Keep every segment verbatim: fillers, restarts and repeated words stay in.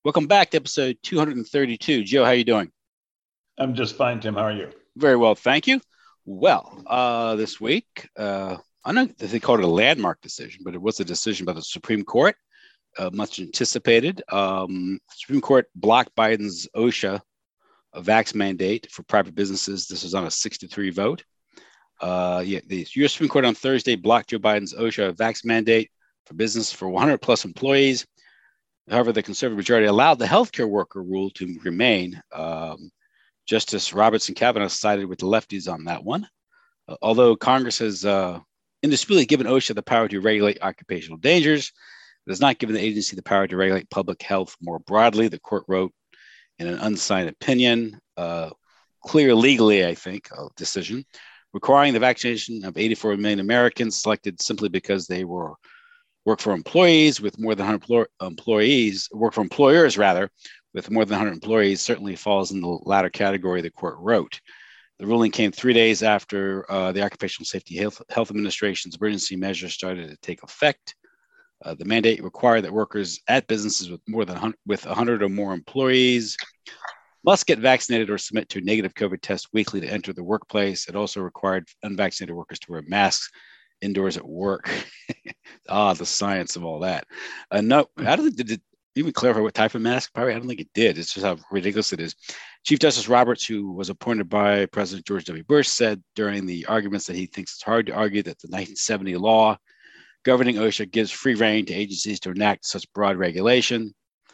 Welcome back to episode two hundred thirty-two. Joe, how are you doing? I'm just fine, Tim. How are you? Very well, thank you. Well, uh, this week, uh, I know that they called it a landmark decision, but it was a decision by the Supreme Court, uh, much anticipated. Um, Supreme Court blocked Biden's OSHA a vax mandate for private businesses. This was on a six to three vote. Uh, yeah, the U S Supreme Court on Thursday blocked Joe Biden's OSHA vax mandate for business for one hundred plus employees. However, the conservative majority allowed the healthcare worker rule to remain. Um, Justice Roberts and Kavanaugh sided with the lefties on that one. Uh, although Congress has uh, indisputably given OSHA the power to regulate occupational dangers, it has not given the agency the power to regulate public health more broadly, the court wrote in an unsigned opinion, uh, clear legally, I think, a decision, requiring the vaccination of eighty-four million Americans selected simply because they were work for employees with more than one hundred employees, work for employers rather, with more than one hundred employees certainly falls in the latter category, the court wrote. The ruling came three days after uh, the Occupational Safety Health, Health Administration's emergency measures started to take effect. Uh, the mandate required that workers at businesses with more than one hundred, with one hundred or more employees must get vaccinated or submit to a negative COVID test weekly to enter the workplace. It also required unvaccinated workers to wear masks indoors at work. ah, the science of all that. Uh, no, I don't think did it even clarify what type of mask? Probably, I don't think it did. It's just how ridiculous it is. Chief Justice Roberts, who was appointed by President George W. Bush, said during the arguments that he thinks it's hard to argue that the nineteen seventy law governing OSHA gives free rein to agencies to enact such broad regulation.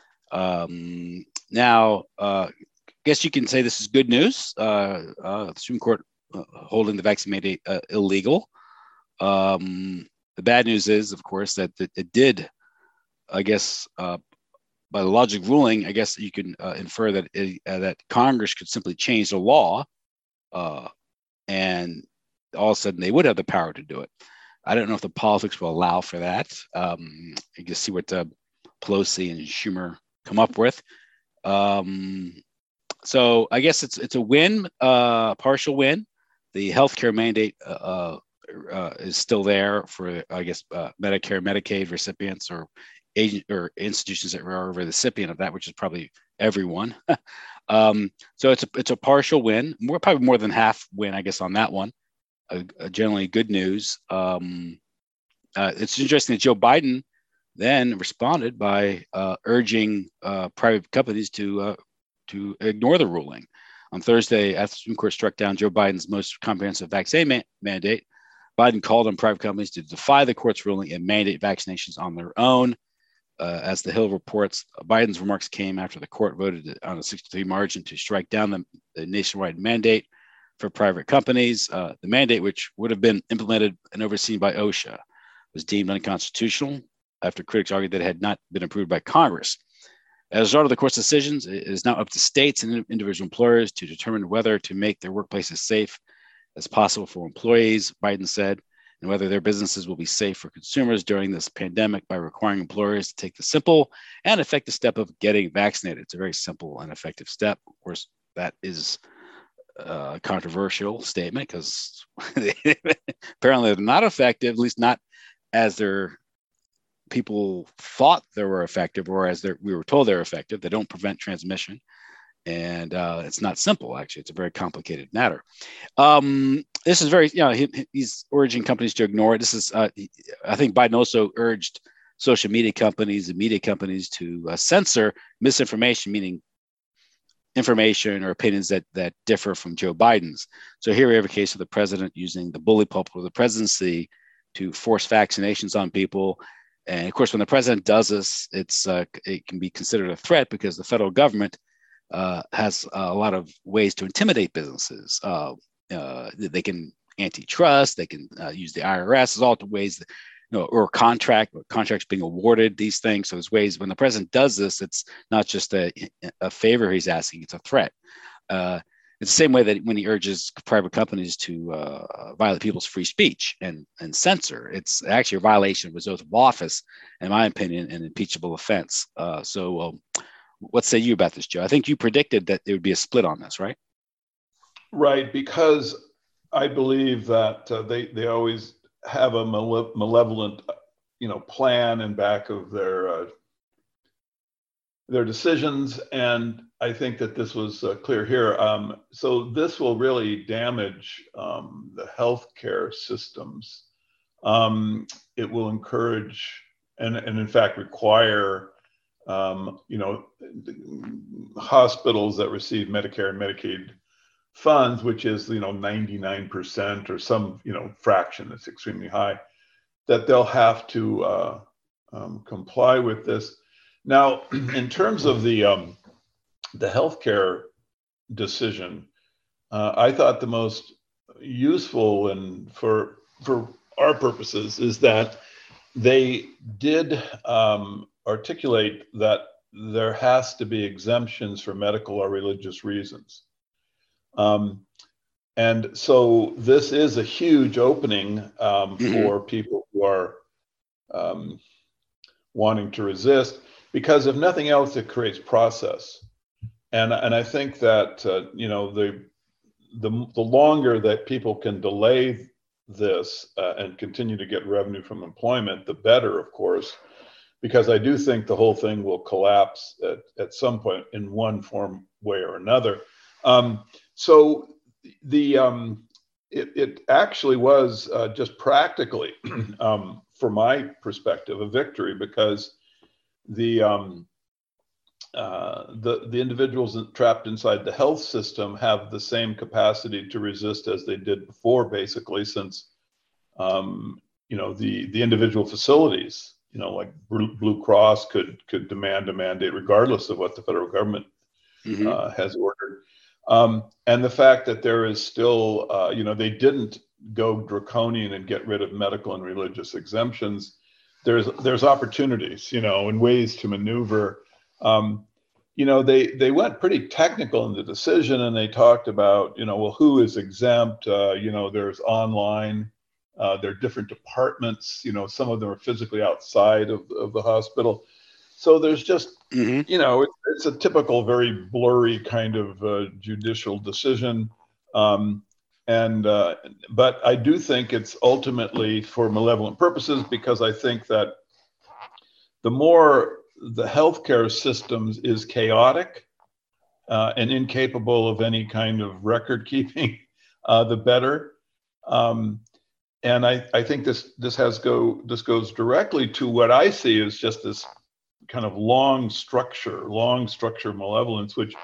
Um, now, uh, I guess you can say this is good news. Uh, uh, the Supreme Court uh, holding the vaccine mandate uh, illegal. Um, the bad news is, of course, that, that it did, I guess, uh, by the logic ruling, I guess you can uh, infer that it, uh, that Congress could simply change the law, uh, and all of a sudden they would have the power to do it. I don't know if the politics will allow for that. Um, you can see what uh, Pelosi and Schumer come up with. Um, so I guess it's it's a win, uh, partial win. The healthcare mandate uh, uh, is still there for, I guess, uh, Medicare, Medicaid recipients or agent or institutions that are a recipient of that, which is probably everyone. um, so it's a it's a partial win, more probably more than half win, I guess, on that one. Uh, uh, generally good news. Um, uh, it's interesting that Joe Biden then responded by uh, urging uh, private companies to uh, to ignore the ruling. On Thursday, after the Supreme Court struck down Joe Biden's most comprehensive vaccine ma- mandate, Biden called on private companies to defy the court's ruling and mandate vaccinations on their own. Uh, as the Hill reports, Biden's remarks came after the court voted on a six to three margin to strike down the, the nationwide mandate for private companies. Uh, the mandate, which would have been implemented and overseen by OSHA, was deemed unconstitutional after critics argued that it had not been approved by Congress. As a result of the court's decisions, it is now up to states and individual employers to determine whether to make their workplaces safe as possible for employees, Biden said, and whether their businesses will be safe for consumers during this pandemic by requiring employers to take the simple and effective step of getting vaccinated. It's a very simple and effective step. Of course, that is a controversial statement because apparently they're not effective, at least not as their people thought they were effective or as we were told they're effective. They don't prevent transmission. And uh, it's not simple, actually. It's a very complicated matter. Um, this is very, you know, he, he's urging companies to ignore it. This is, uh, I think Biden also urged social media companies and media companies to uh, censor misinformation, meaning information or opinions that that differ from Joe Biden's. So here we have a case of the president using the bully pulpit of the presidency to force vaccinations on people. And of course, when the president does this, it's uh, it can be considered a threat because the federal government Uh, has uh, a lot of ways to intimidate businesses. Uh, uh, they can antitrust, they can uh, use the I R S, there's all the ways, that, you know, or contract, or contracts being awarded, these things. So there's ways when the president does this, it's not just a, a favor he's asking, it's a threat. Uh, it's the same way that when he urges private companies to uh, violate people's free speech and, and censor, it's actually a violation of his oath of office, in my opinion, an impeachable offense. Uh, so, um, what say you about this, Joe? I think you predicted that there would be a split on this, right? Right, because I believe that uh, they they always have a male- malevolent, you know, plan in back of their uh, their decisions, and I think that this was uh, clear here. Um, so this will really damage um, the healthcare systems. Um, it will encourage and, and in fact require, um, you know, hospitals that receive Medicare and Medicaid funds, which is, you know, ninety-nine percent or some, you know, fraction that's extremely high, that they'll have to uh, um, comply with this. Now, in terms of the um, the healthcare decision, uh, I thought the most useful and for for our purposes is that they did um, articulate that there has to be exemptions for medical or religious reasons. Um, and so this is a huge opening um, mm-hmm. for people who are um, wanting to resist, because if nothing else, it creates process. And, and I think that, uh, you know, the, the, the longer that people can delay this uh, and continue to get revenue from employment, the better, of course, because I do think the whole thing will collapse at, at some point in one form, way or another. Um, so the um, it, it actually was uh, just practically, um, from my perspective, a victory, because the um, uh, the the individuals trapped inside the health system have the same capacity to resist as they did before, basically, since um, you know the the individual facilities, you know, like Blue Cross could could demand a mandate regardless of what the federal government mm-hmm. uh, has ordered. Um, and the fact that there is still, uh, you know, they didn't go draconian and get rid of medical and religious exemptions. There's there's opportunities, you know, and ways to maneuver. Um, you know, they they went pretty technical in the decision, and they talked about, you know, well, who is exempt? Uh, you know, there's online, uh, there are different departments. You know, some of them are physically outside of, of the hospital. So there's just, mm-hmm. you know, it, it's a typical, very blurry kind of uh, judicial decision. Um, and uh, but I do think it's ultimately for malevolent purposes, because I think that the more the healthcare systems is chaotic uh, and incapable of any kind of record keeping, uh, the better. Um, and I, I think this this has go this goes directly to what I see as just this kind of long structure, long structure malevolence, which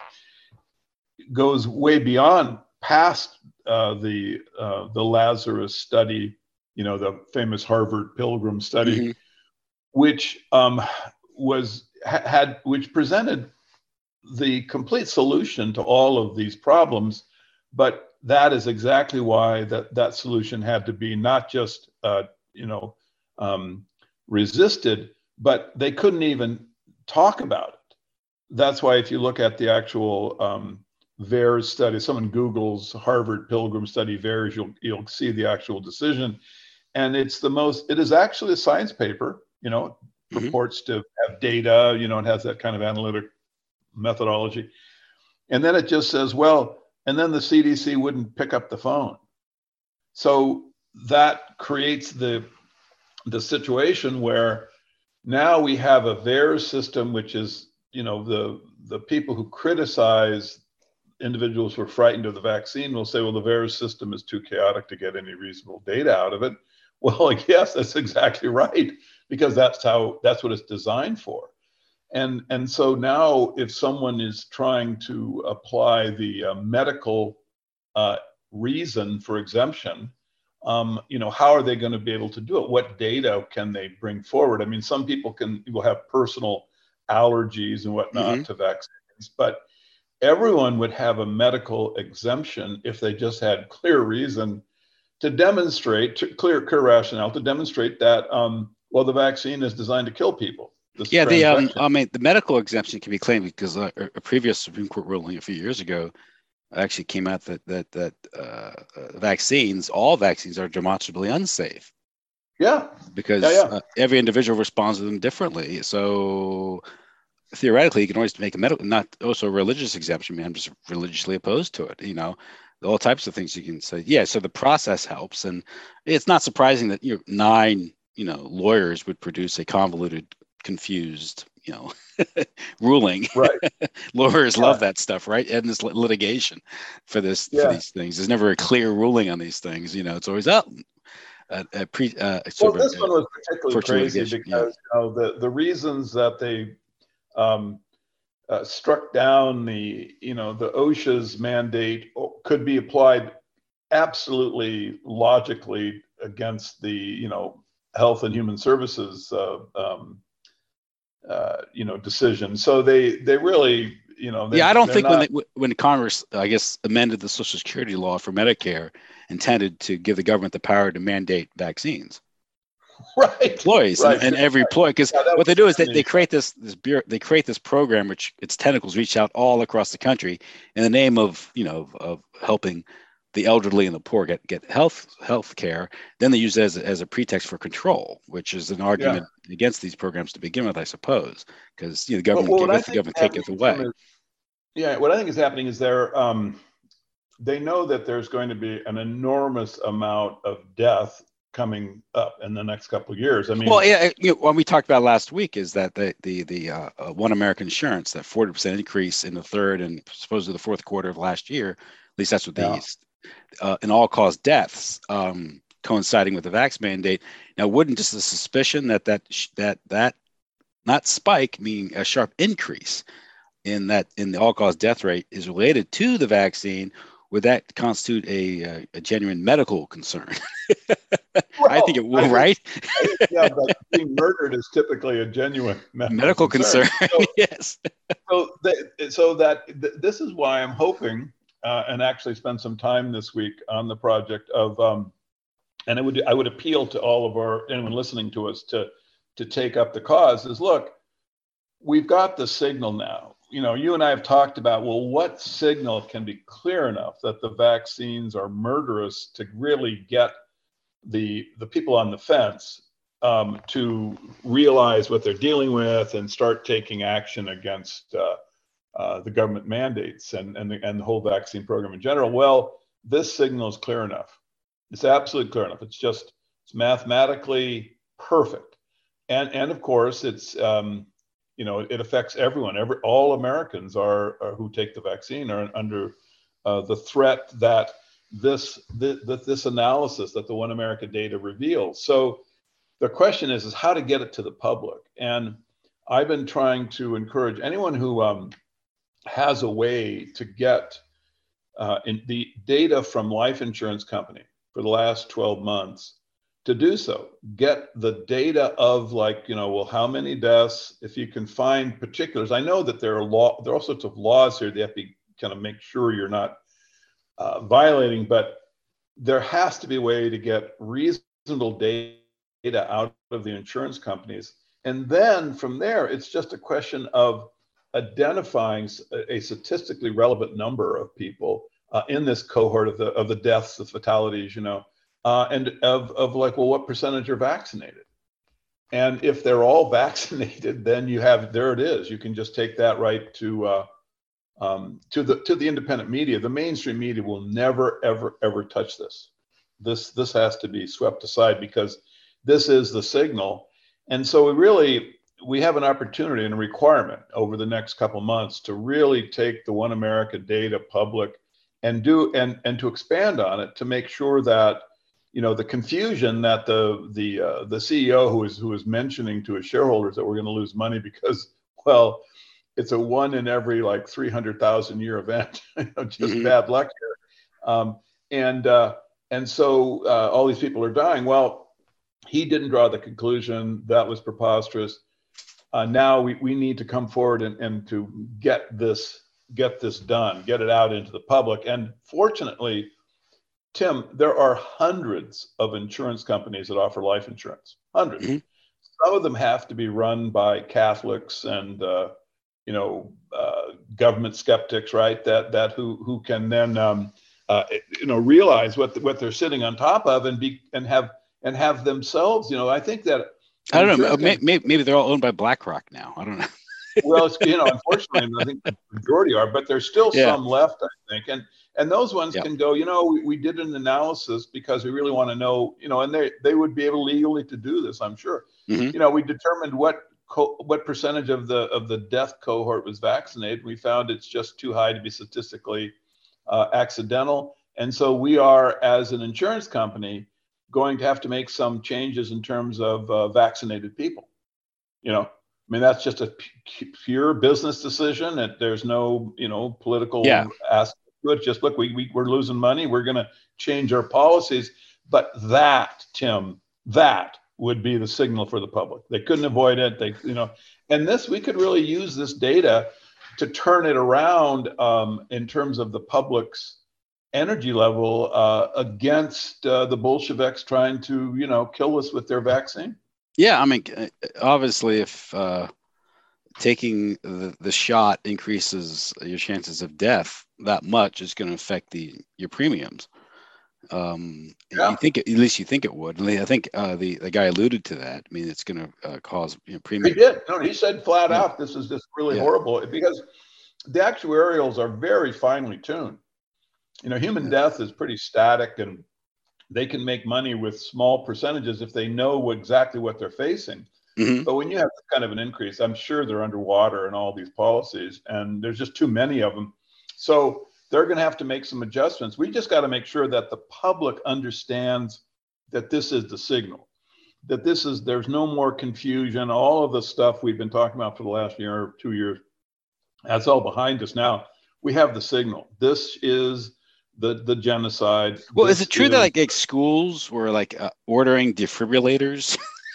goes way beyond past uh, the uh, the Lazarus study, you know, the famous Harvard Pilgrim study, mm-hmm. which um, was had which presented the complete solution to all of these problems. But that is exactly why that that solution had to be not just uh, you know um, resisted, but they couldn't even talk about it. That's why if you look at the actual um, VAERS study, someone Googles Harvard Pilgrim study VAERS, you'll you'll see the actual decision, and it's the most. It is actually a science paper. You know, it mm-hmm. purports to have data. You know, it has that kind of analytic methodology, and then it just says, well, and then the C D C wouldn't pick up the phone. So that creates the the situation where now we have a VAERS system, which is, you know, the the people who criticize individuals who are frightened of the vaccine will say, well, the VAERS system is too chaotic to get any reasonable data out of it. Well, yes, that's exactly right, because that's how that's what it's designed for. And and so now, if someone is trying to apply the uh, medical uh, reason for exemption, um, you know, how are they going to be able to do it? What data can they bring forward? I mean, some people can will have personal allergies and whatnot mm-hmm. to vaccines, but everyone would have a medical exemption if they just had clear reason to demonstrate, to clear, clear rationale to demonstrate that, um, well, the vaccine is designed to kill people. Yeah, the um, I mean, the medical exemption can be claimed because uh, a previous Supreme Court ruling a few years ago actually came out that that that uh, uh, vaccines, all vaccines, are demonstrably unsafe. Yeah, because yeah, yeah. Uh, every individual responds to them differently. So theoretically, you can always make a medical, not also a religious exemption. I mean, I'm just religiously opposed to it. You know, all types of things you can say. Yeah, so the process helps, and it's not surprising that you know, nine you know lawyers would produce a convoluted, confused you know, ruling. Right. Lawyers Yeah. love that stuff, right? And this lit- litigation for this Yeah. for these things. There's never a clear ruling on these things. You know, it's always up. A, a pre, uh, Well, sort of this a, one was particularly crazy litigation. because Yeah. you know, the the reasons that they um, uh, struck down the you know the OSHA's mandate could be applied absolutely logically against the you know Health and Human Services uh, um, uh, you know decision. So they they really you know they, Yeah, I don't they're think when not they, when Congress, I guess, amended the Social Security law for Medicare, intended to give the government the power to mandate vaccines. right Employees and, right. and every employee, because Yeah, that what was they do is they, the- they create this this bureau, they create this program which its tentacles reach out all across the country in the name of you know of helping the elderly and the poor get get health health care. Then they use it as a, as a pretext for control, which is an argument yeah. against these programs to begin with, I suppose, because you know the Well, government well, what I giveth, the think government is taketh happening, away. Tim, is, yeah, what I think is happening is they're um, they know that there's going to be an enormous amount of death coming up in the next couple of years. I mean, Well, yeah, you know, what we talked about last week is that the the the uh, uh, One American Insurance, that forty percent increase in the third and supposedly the fourth quarter of last year, at least that's what yeah. these uh, in all cause deaths um, coinciding with the vax mandate. Now, wouldn't just the suspicion that that sh- that that not spike, meaning a sharp increase in that in the all cause death rate is related to the vaccine? Would that constitute a a, a genuine medical concern? Well, I think it will, I think, right? I think, yeah, but being murdered is typically a genuine medical, Medical concern. So, Yes. so, th- so that th- this is why I'm hoping uh, and actually spend some time this week on the project of, um, and it would I would appeal to all of our anyone listening to us to to take up the cause. Is look, we've got the signal now. You know, you and I have talked about, well, what signal can be clear enough that the vaccines are murderous to really get the the people on the fence um, to realize what they're dealing with and start taking action against uh, uh, the government mandates and and the, and the whole vaccine program in general. Well, this signal is clear enough. It's absolutely clear enough. It's just it's mathematically perfect, and and of course it's um, you know it affects everyone. Every all Americans are, are who take the vaccine are under uh, the threat that this that this analysis that the One America data reveals. So the question is is how to get it to the public. And I've been trying to encourage anyone who um, has a way to get uh, in the data from life insurance company for the last twelve months to do so. Get the data of, like, you know, well, how many deaths, if you can find particulars. I know that there are law, there are all sorts of laws here. They have to kind of make sure you're not uh, violating, but there has to be a way to get reasonable data out of the insurance companies. And then from there, it's just a question of identifying a statistically relevant number of people uh, in this cohort of the of the deaths, the fatalities, you know, uh, and of, of like, well, what percentage are vaccinated? And if they're all vaccinated, then you have, there it is. You can just take that right to uh, um, to the to the independent media. The mainstream media will never, ever, ever touch this. This this has to be swept aside because this is the signal. And so we really we have an opportunity and a requirement over the next couple of months to really take the One America data public and do and and to expand on it to make sure that, you know, the confusion that the the uh, the C E O who is who is mentioning to his shareholders that we're going to lose money because, well, it's a one in every like three hundred thousand year event, you know, just mm-hmm. bad luck here. Um, and uh, and so uh, all these people are dying. Well, he didn't draw the conclusion. That was preposterous. Uh, now we, we need to come forward and, and to get this get this done, get it out into the public. And fortunately, Tim, there are hundreds of insurance companies that offer life insurance. Hundreds. Mm-hmm. Some of them have to be run by Catholics and uh, you know uh, government skeptics, right? That that who who can then um, uh, you know realize what the, what they're sitting on top of and be and have and have themselves. You know, I think that I don't know. Maybe, maybe maybe they're all owned by BlackRock now. I don't know. Well, it's, you know, unfortunately, I think the majority are, but there's still yeah. some left, I think, and and those ones yeah. can go. You know, we, we did an analysis because we really want to know. You know, and they they would be able legally to do this, I'm sure. Mm-hmm. You know, we determined what co- what percentage of the of the death cohort was vaccinated. We found it's just too high to be statistically uh, accidental. And so we are, as an insurance company, going to have to make some changes in terms of uh, vaccinated people. You know, I mean, that's just a p- pure business decision. That there's no, you know, political Yeah. aspect to it. Just look, we, we we're losing money. We're going to change our policies. But that, Tim, that would be the signal for the public. They couldn't avoid it. They, you know, and this, we could really use this data to turn it around um, in terms of the public's energy level uh, against uh, the Bolsheviks trying to, you know, kill us with their vaccine. Yeah, I mean, obviously, if uh, taking the, the shot increases your chances of death that much, it's going to affect the your premiums. Um, Yeah. You think, at least you think it would. And I think uh, the the guy alluded to that. I mean, it's going to uh, cause you know, premium. He did. No, he said flat Yeah. out, this is just really Yeah. horrible, because the actuarials are very finely tuned. You know, human Yeah. death is pretty static, and they can make money with small percentages if they know exactly what they're facing. Mm-hmm. But when you have kind of an increase, I'm sure they're underwater in all these policies, and there's just too many of them. So they're going to have to make some adjustments. We just got to make sure that the public understands that this is the signal, that this is, there's no more confusion. All of the stuff we've been talking about for the last year or two years, that's all behind us now. We have the signal. This is the the genocide. Well, This is it true is, that like, like schools were like uh, ordering defibrillators?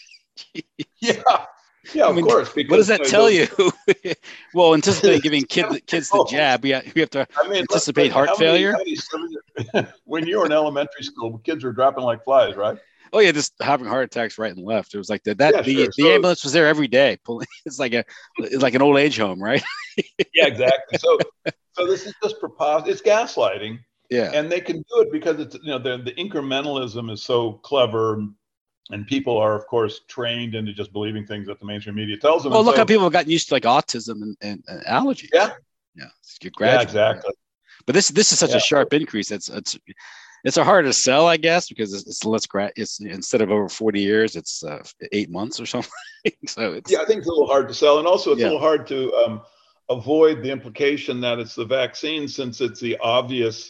yeah, yeah, I of mean, course. What does that Because tell those, you? Well, anticipating giving kids kids the jab, we have, we have to I mean, anticipate look, heart how many- failure. how many- when you were in elementary school, kids were dropping like flies, right? Oh yeah, just having heart attacks right and left. It was like that. That Yeah, the, sure. the So- ambulance was there every day. Pulling, it's like a it's like an old age home, right? Yeah, exactly. So, so this is just preposterous. It's gaslighting, Yeah. and they can do it because it's, you know, the the incrementalism is so clever, and people are, of course, trained into just believing things that the mainstream media tells them. Well, And look so, how people have gotten used to like autism and, and, and allergies. Yeah. Yeah. It's yeah, gradual. exactly. But this this is such Yeah. a sharp increase. It's it's it's a harder to sell, I guess, because it's, it's less gra- It's instead of over forty years, it's uh, eight months or something. So it's Yeah, I think it's a little hard to sell, and also it's Yeah. a little hard to um, avoid the implication that it's the vaccine, since it's the obvious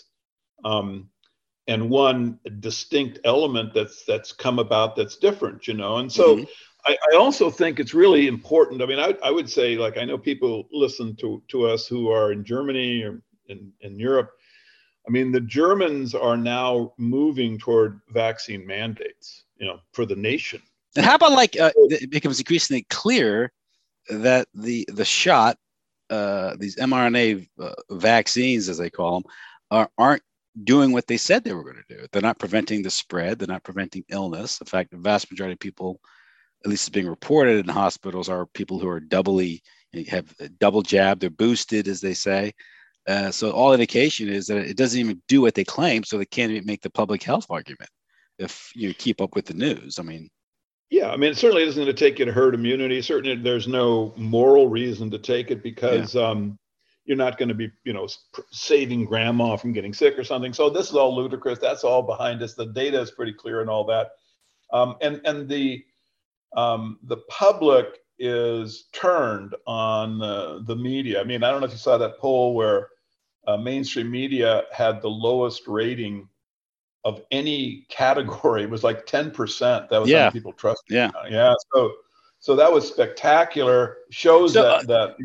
um, and one distinct element that's that's come about that's different, you know. And so Mhm. I, I also think it's really important. I mean, I, I would say, like, I know people listen to to us who are in Germany or in, in Europe. I mean, the Germans are now moving toward vaccine mandates, you know, for the nation. And how about like uh, it becomes increasingly clear that the the shot, uh, these mRNA uh, vaccines, as they call them, are, aren't doing what they said they were going to do. They're not preventing the spread. They're not preventing illness. In fact, the vast majority of people, at least being reported in hospitals, are people who are doubly have double jabbed. They're boosted, as they say. Uh, so all indication is that it doesn't even do what they claim. So they can't even make the public health argument if you keep up with the news. I mean, Yeah, I mean, it certainly isn't going to take you to herd immunity. Certainly, there's no moral reason to take it, because um, you're not going to be, you know, saving grandma from getting sick or something. So this is all ludicrous. That's all behind us. The data is pretty clear and all that. Um, and and the um, the public is turned on uh, the media. I mean, I don't know if you saw that poll where uh, mainstream media had the lowest rating of any category. It was like ten percent. That was how Yeah. many people trust. yeah. Yeah. So, so that was spectacular. Shows So, that uh, that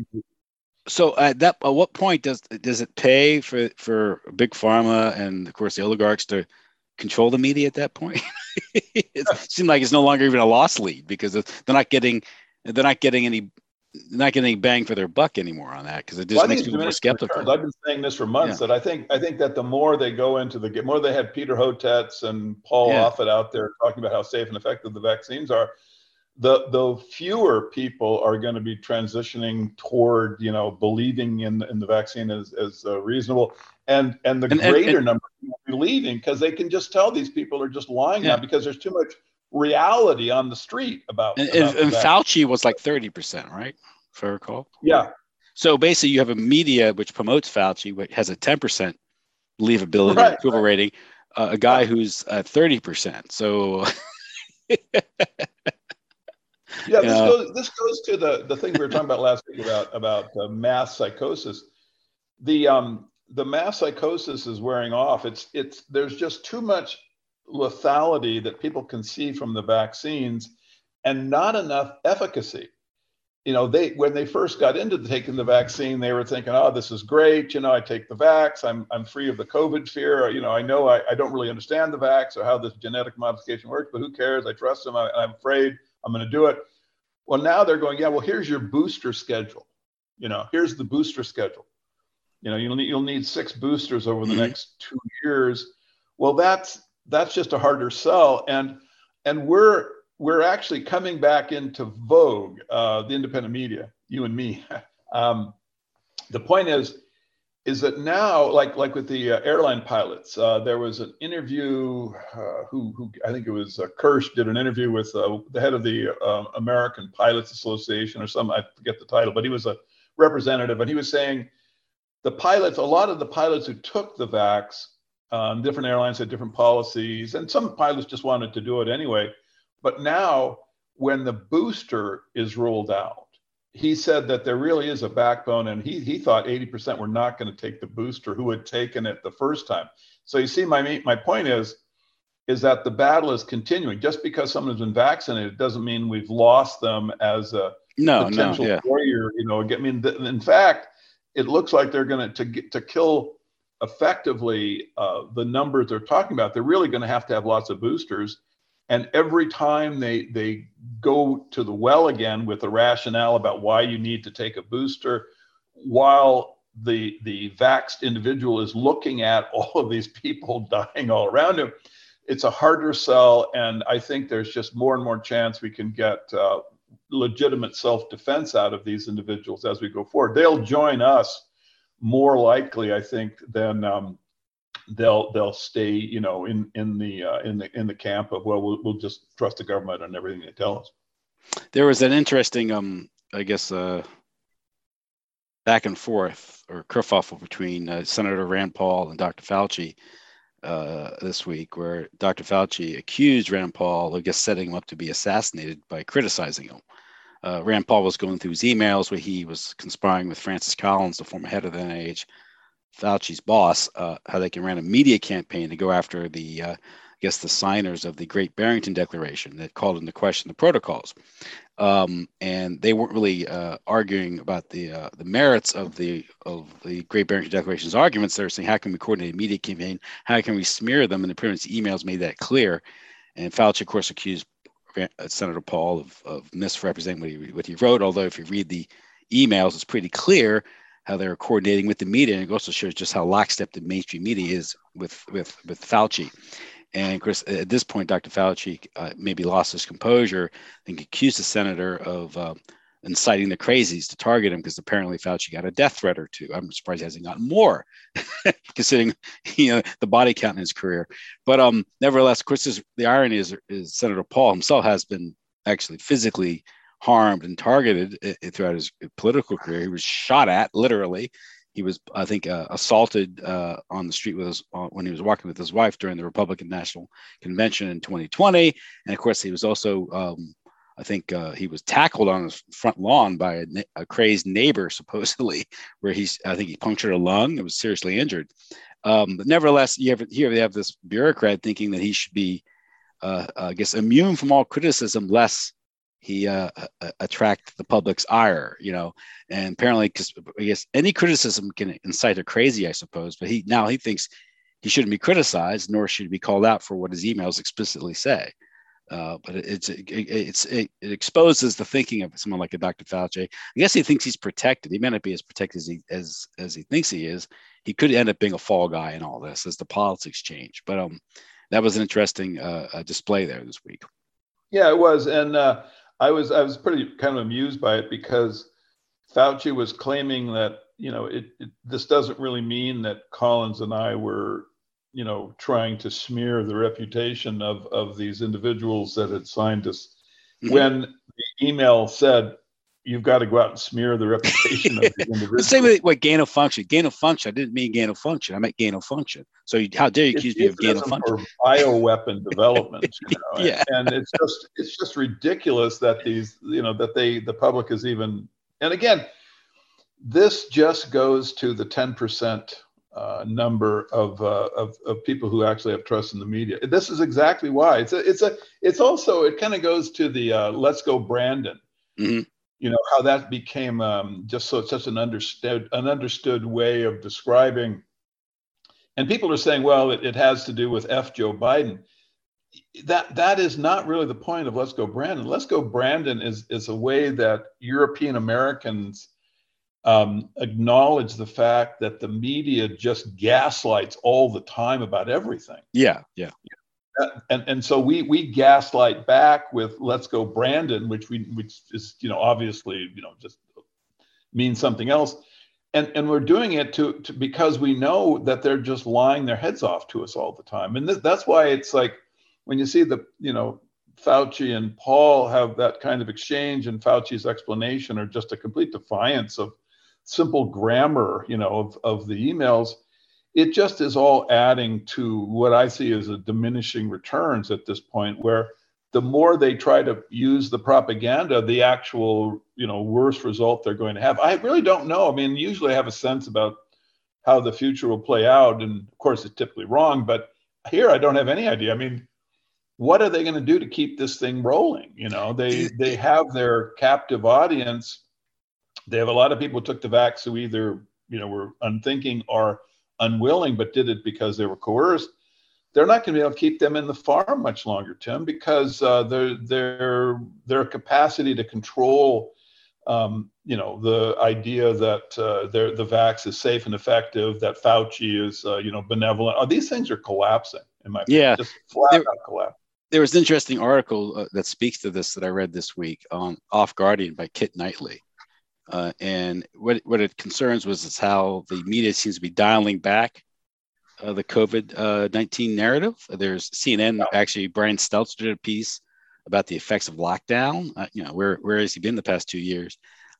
So at that, at what point does does it pay for for big pharma and of course the oligarchs to control the media at that point? It seems like it's no longer even a loss lead, because they're not getting they're not getting any they're not getting any bang for their buck anymore on that, because it just well, I makes think people more diminishing skeptical. returns. I've been saying this for months, Yeah. that I think I think that the more they go into the the more they have Peter Hotez and Paul Yeah. Offit out there talking about how safe and effective the vaccines are, the the fewer people are going to be transitioning toward, you know, believing in in the vaccine as as uh, reasonable, and and the And- and- greater and- number will be leaving, because they can just tell these people are just lying Yeah. now, because there's too much reality on the street about. And, about and, the and vaccine. Fauci was like thirty percent, right? If I recall. Yeah, So basically, you have a media which promotes Fauci, which has a ten percent believability Right, approval rating, uh, a guy who's uh, thirty percent. So Yeah, this Yeah. goes this goes to the the thing we were talking about last week about about uh, mass psychosis. The um the mass psychosis is wearing off. It's it's there's just too much lethality that people can see from the vaccines, and not enough efficacy. You know, they when they first got into taking the vaccine, they were thinking, "Oh, this is great. You know, I take the vax. I'm I'm free of the COVID fear. Or, you know, I know I, I don't really understand the vax or how this genetic modification works, but who cares? I trust them. I, I'm afraid. I'm going to do it." Well, now they're going, "Yeah, well, here's your booster schedule. You know, here's the booster schedule. You know, you'll need you'll need six boosters over the Mhm. next two years." Well, that's that's just a harder sell, and and we're we're actually coming back into vogue, uh, the independent media, you and me. um, the point is, is that now, like like with the uh, airline pilots, uh, there was an interview. Uh, who who I think it was uh, Kirsch did an interview with uh, the head of the uh, American Pilots Association or some, I forget the title, but he was a representative, and he was saying the pilots, a lot of the pilots who took the vax, um, different airlines had different policies, and some pilots just wanted to do it anyway. But now, when the booster is rolled out, he said that there really is a backbone, and he he thought eighty percent were not going to take the booster who had taken it the first time. So you see, my my point is, is that the battle is continuing. Just because someone has been vaccinated doesn't mean we've lost them as a No, no, potential yeah. warrior. You know, I mean, in fact, it looks like they're going to to to kill effectively uh, the numbers they're talking about. They're really going to have to have lots of boosters, and every time they they go to the well again with a rationale about why you need to take a booster, while the the vaxxed individual is looking at all of these people dying all around him, it's a harder sell. And I think there's just more and more chance we can get uh, legitimate self-defense out of these individuals as we go forward. They'll join us more likely, I think, than um, they'll they'll stay, you know, in in the uh, in the in the camp of, well, well, we'll just trust the government on everything they tell us. There was an interesting, um, I guess, uh, back and forth or kerfuffle between uh, Senator Rand Paul and Doctor Fauci uh, this week, where Doctor Fauci accused Rand Paul of just setting him up to be assassinated by criticizing him. Uh, Rand Paul was going through his emails where he was conspiring with Francis Collins, the former head of the N I H, Fauci's boss, uh, how they can run a media campaign to go after the, uh, I guess, the signers of the Great Barrington Declaration that called into question the protocols. Um, and they weren't really uh, arguing about the uh, the merits of the of the Great Barrington Declaration's arguments. They were saying, how can we coordinate a media campaign? How can we smear them? And the president's emails made that clear. And Fauci, of course, accused Senator Paul of, of misrepresenting what he, what he wrote. Although if you read the emails, it's pretty clear how they're coordinating with the media, and it also shows just how lockstep the mainstream media is with with with Fauci. And of course, at this point, Doctor Fauci uh, maybe lost his composure and accused the senator of uh, inciting the crazies to target him, because apparently Fauci got a death threat or two. I'm surprised he hasn't gotten more, considering, you know, the body count in his career. But um, nevertheless, of course, this, the irony is, is Senator Paul himself has been actually physically harmed and targeted uh, throughout his political career. He was shot at, literally. He was, I think, uh, assaulted uh, on the street with his, uh, when he was walking with his wife during the Republican National Convention in twenty twenty. And of course, he was also, um, I think, uh, he was tackled on his front lawn by a, a crazed neighbor, supposedly, where he's, I think, he punctured a lung and was seriously injured. Um, but nevertheless, you have, here we have this bureaucrat thinking that he should be, uh, I guess, immune from all criticism, lest he uh, attract the public's ire, you know, and apparently, because I guess any criticism can incite a crazy, I suppose, but he now he thinks he shouldn't be criticized, nor should he be called out for what his emails explicitly say. Uh, but it, it's it, it's it, it exposes the thinking of someone like a Doctor Fauci. I guess he thinks he's protected. He may not be as protected as he as as he thinks he is. He could end up being a fall guy in all this as the politics change. But um, that was an interesting uh, display there this week. Yeah, it was, and uh, I was I was pretty kind of amused by it, because Fauci was claiming that, you know, it, it this doesn't really mean that Collins and I were, you know, trying to smear the reputation of of these individuals that had signed us. Mm-hmm. When the email said, you've got to go out and smear the reputation of the individual. The same with what gain of function. Gain of function. I didn't mean gain of function. I meant gain of function. So you, how dare you accuse me of gain of function? For bioweapon development, you know, yeah. and, and it's just it's just ridiculous that these, you know, that they the public is even. And again, this just goes to the ten percent uh, number of, uh, of of people who actually have trust in the media. This is exactly why. It's a it's a it's also it kind of goes to the uh, let's go Brandon. Mm-hmm. You know, how that became um, just so such an understood an understood way of describing. And people are saying, well, it, it has to do with F Joe Biden. That that is not really the point of Let's Go Brandon. Let's Go Brandon is is a way that European Americans um, acknowledge the fact that the media just gaslights all the time about everything. Yeah, yeah. And and so we we gaslight back with Let's Go Brandon, which we which is, you know, obviously, you know, just means something else. And and we're doing it to, to because we know that they're just lying their heads off to us all the time. And th- that's why it's like when you see the, you know, Fauci and Paul have that kind of exchange, and Fauci's explanation are just a complete defiance of simple grammar, you know, of, of the emails. It just is all adding to what I see as a diminishing returns at this point, where the more they try to use the propaganda, the actual, you know, worse result they're going to have. I really don't know. I mean, usually I have a sense about how the future will play out. And of course, it's typically wrong. But here, I don't have any idea. I mean, what are they going to do to keep this thing rolling? You know, they they have their captive audience. They have a lot of people who took the vax who either, you know, were unthinking or unwilling, but did it because they were coerced. They're not going to be able to keep them in the farm much longer, Tim, because uh, their their their capacity to control, um, you know, the idea that uh, their the vax is safe and effective, that Fauci is, uh, you know, benevolent. Oh, these things are collapsing, in my opinion. Yeah, just flat there, out collapse. There was an interesting article uh, that speaks to this that I read this week on Off Guardian by Kit Knightley. Uh, and what what it concerns was is how the media seems to be dialing back uh, the COVID nineteen narrative. There's C N N, actually, Brian Stelter did a piece about the effects of lockdown. Uh, you know, where where has he been the past two years?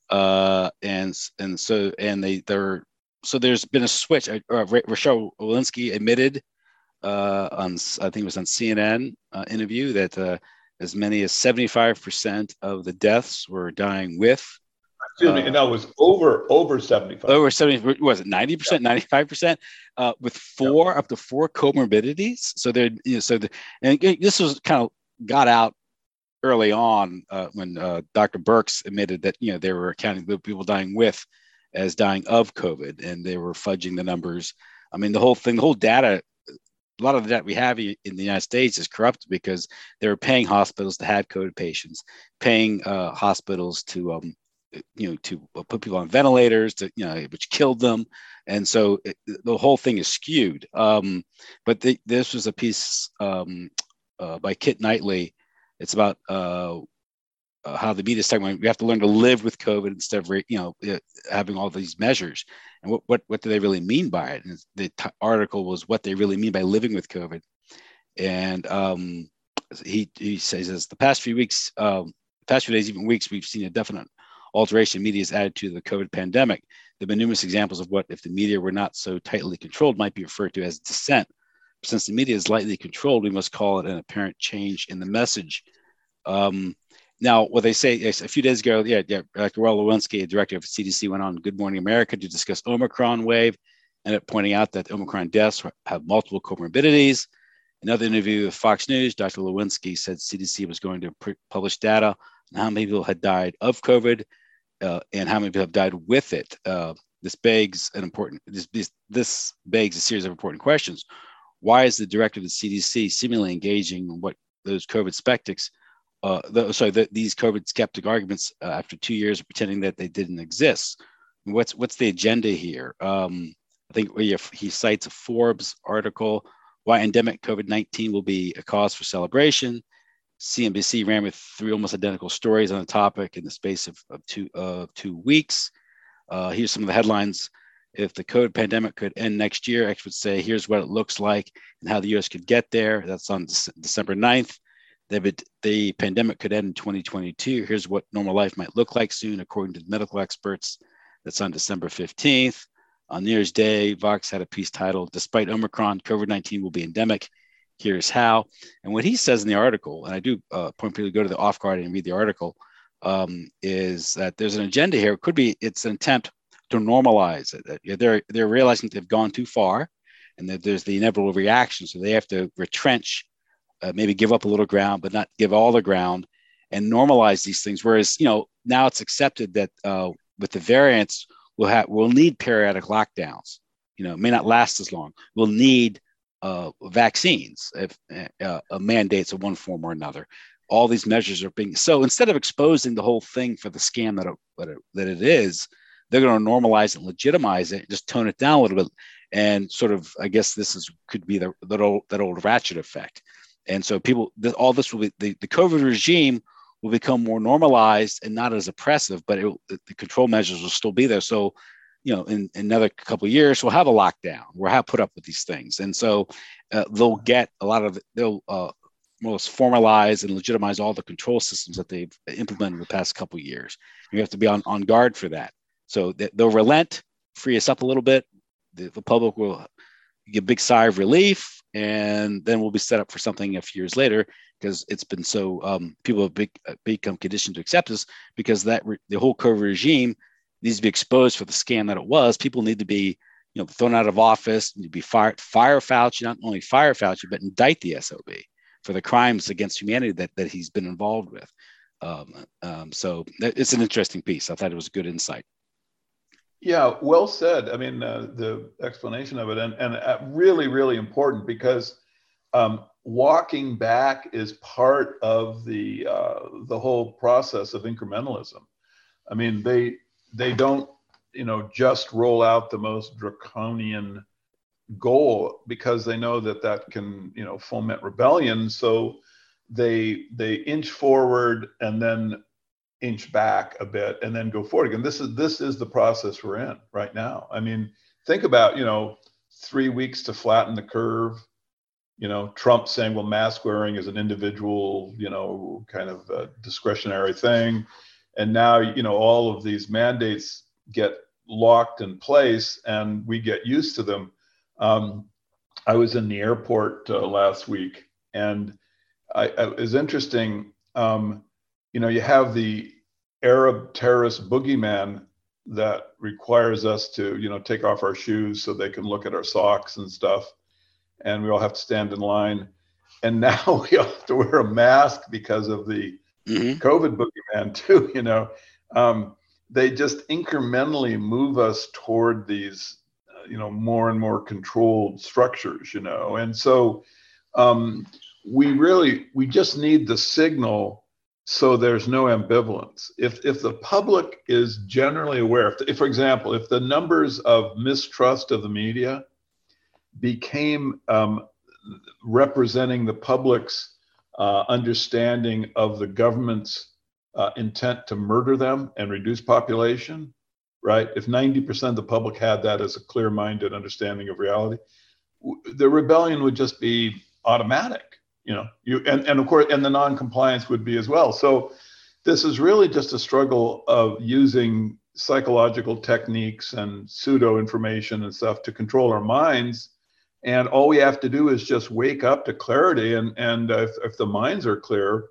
Uh, and and so and they they're so there's been a switch. Uh, Rochelle Walensky admitted uh, on I think it was on C N N uh, interview that uh, as many as seventy-five percent of the deaths were dying with. Excuse me, and that was over over seventy-five. Over seventy, was it ninety percent, ninety-five percent, uh, with four, up to four comorbidities. So there, you know, so the, and this was kind of got out early on uh, when uh, Doctor Birx admitted that, you know, they were counting the people dying with as dying of COVID, and they were fudging the numbers. I mean, the whole thing, the whole data, a lot of the data we have in the United States is corrupt because they were paying hospitals to have COVID patients, paying uh, hospitals to, um, you know, to put people on ventilators, to, you know, which killed them. And so it, the whole thing is skewed. Um, but the, this was a piece um, uh, by Kit Knightley. It's about uh, uh, how the media is talking about we have to learn to live with COVID instead of, you know, having all these measures. And what, what, what do they really mean by it? And the t- article was what they really mean by living with COVID. And um, he, he says, the past few weeks, um, past few days, even weeks, we've seen a definite alteration in media's attitude to the COVID pandemic. There have been numerous examples of what, if the media were not so tightly controlled, might be referred to as dissent. Since the media is lightly controlled, we must call it an apparent change in the message. Um, now, what they say a few days ago, yeah, yeah, Doctor Rochelle Walensky, director of C D C, went on Good Morning America to discuss Omicron wave, and it pointing out that Omicron deaths have multiple comorbidities. Another interview with Fox News, Doctor Walensky said C D C was going to pr- publish data on how many people had died of COVID uh, and how many people have died with it. Uh, this begs an important, this, this, this begs a series of important questions. Why is the director of the C D C seemingly engaging in what those COVID skeptics, uh, the, sorry, the, these COVID skeptic arguments uh, after two years of pretending that they didn't exist? What's what's the agenda here? Um, I think he, he cites a Forbes article, why endemic COVID nineteen will be a cause for celebration. C N B C ran with three almost identical stories on the topic in the space of, of two uh, two weeks. Uh, here's some of the headlines. If the COVID pandemic could end next year, experts say here's what it looks like and how the U S could get there. That's on December ninth. The, the pandemic could end in twenty twenty-two. Here's what normal life might look like soon, according to the medical experts. That's on December fifteenth. On New Year's Day, Vox had a piece titled, "Despite Omicron, COVID nineteen will be endemic. Here's how." And what he says in the article, and I do uh, point people to go to the Off Guard and read the article, um, is that there's an agenda here. It could be it's an attempt to normalize it. That they're, they're realizing they've gone too far and that there's the inevitable reaction. So they have to retrench, uh, maybe give up a little ground, but not give all the ground, and normalize these things. Whereas, you know, now it's accepted that uh, with the variants, we'll have we'll need periodic lockdowns. You know, it may not last as long. We'll need uh, vaccines, if uh, uh, mandates of one form or another. All these measures are being so instead of exposing the whole thing for the scam that it, that it, that it is, they're going to normalize and legitimize it, and just tone it down a little bit, and sort of, I guess this is could be the that old that old ratchet effect. And so people, this, all this will be the, the COVID regime will become more normalized and not as oppressive, but it, the control measures will still be there. So, you know, in, in another couple of years, we'll have a lockdown. We'll have put up with these things, and so uh, they'll get a lot of they'll uh, most formalize and legitimize all the control systems that they've implemented in the past couple of years. You have to be on, on guard for that. So they, they'll relent, free us up a little bit. The, the public will get a big sigh of relief, and then we'll be set up for something a few years later, because it's been so um, people have big, become conditioned to accept this, because that re, the whole COVID regime needs to be exposed for the scam that it was. People need to be, you know, thrown out of office, need to be fired, fire Fauci, not only fire Fauci, but indict the S O B for the crimes against humanity that, that he's been involved with. Um, um, so it's an interesting piece. I thought it was a good insight. Yeah, well said. I mean, uh, the explanation of it, and, and uh, really, really important, because um, walking back is part of the uh, the whole process of incrementalism. I mean, they they don't, you know, just roll out the most draconian goal because they know that that can, you know, foment rebellion. So they they inch forward and then inch back a bit and then go forward again. This is this is the process we're in right now. I mean, think about, you know, three weeks to flatten the curve. You know, Trump saying, well, mask wearing is an individual, you know, kind of a discretionary thing. And now, you know, all of these mandates get locked in place and we get used to them. Um, I was in the airport uh, last week, and I, it was interesting. Um, you know, you have the Arab terrorist boogeyman that requires us to, you know, take off our shoes so they can look at our socks and stuff. And we all have to stand in line. And now we all have to wear a mask because of the mm-hmm. COVID boogeyman too, you know. Um, they just incrementally move us toward these, uh, you know, more and more controlled structures, you know. And so um, we really, we just need the signal so there's no ambivalence. If if the public is generally aware, if, if for example, if the numbers of mistrust of the media became um, representing the public's uh, understanding of the government's uh, intent to murder them and reduce population, right? If ninety percent of the public had that as a clear-minded understanding of reality, the rebellion would just be automatic, you know, you and, and of course, and the non-compliance would be as well. So this is really just a struggle of using psychological techniques and pseudo information and stuff to control our minds. And all we have to do is just wake up to clarity. And, and if, if the minds are clear,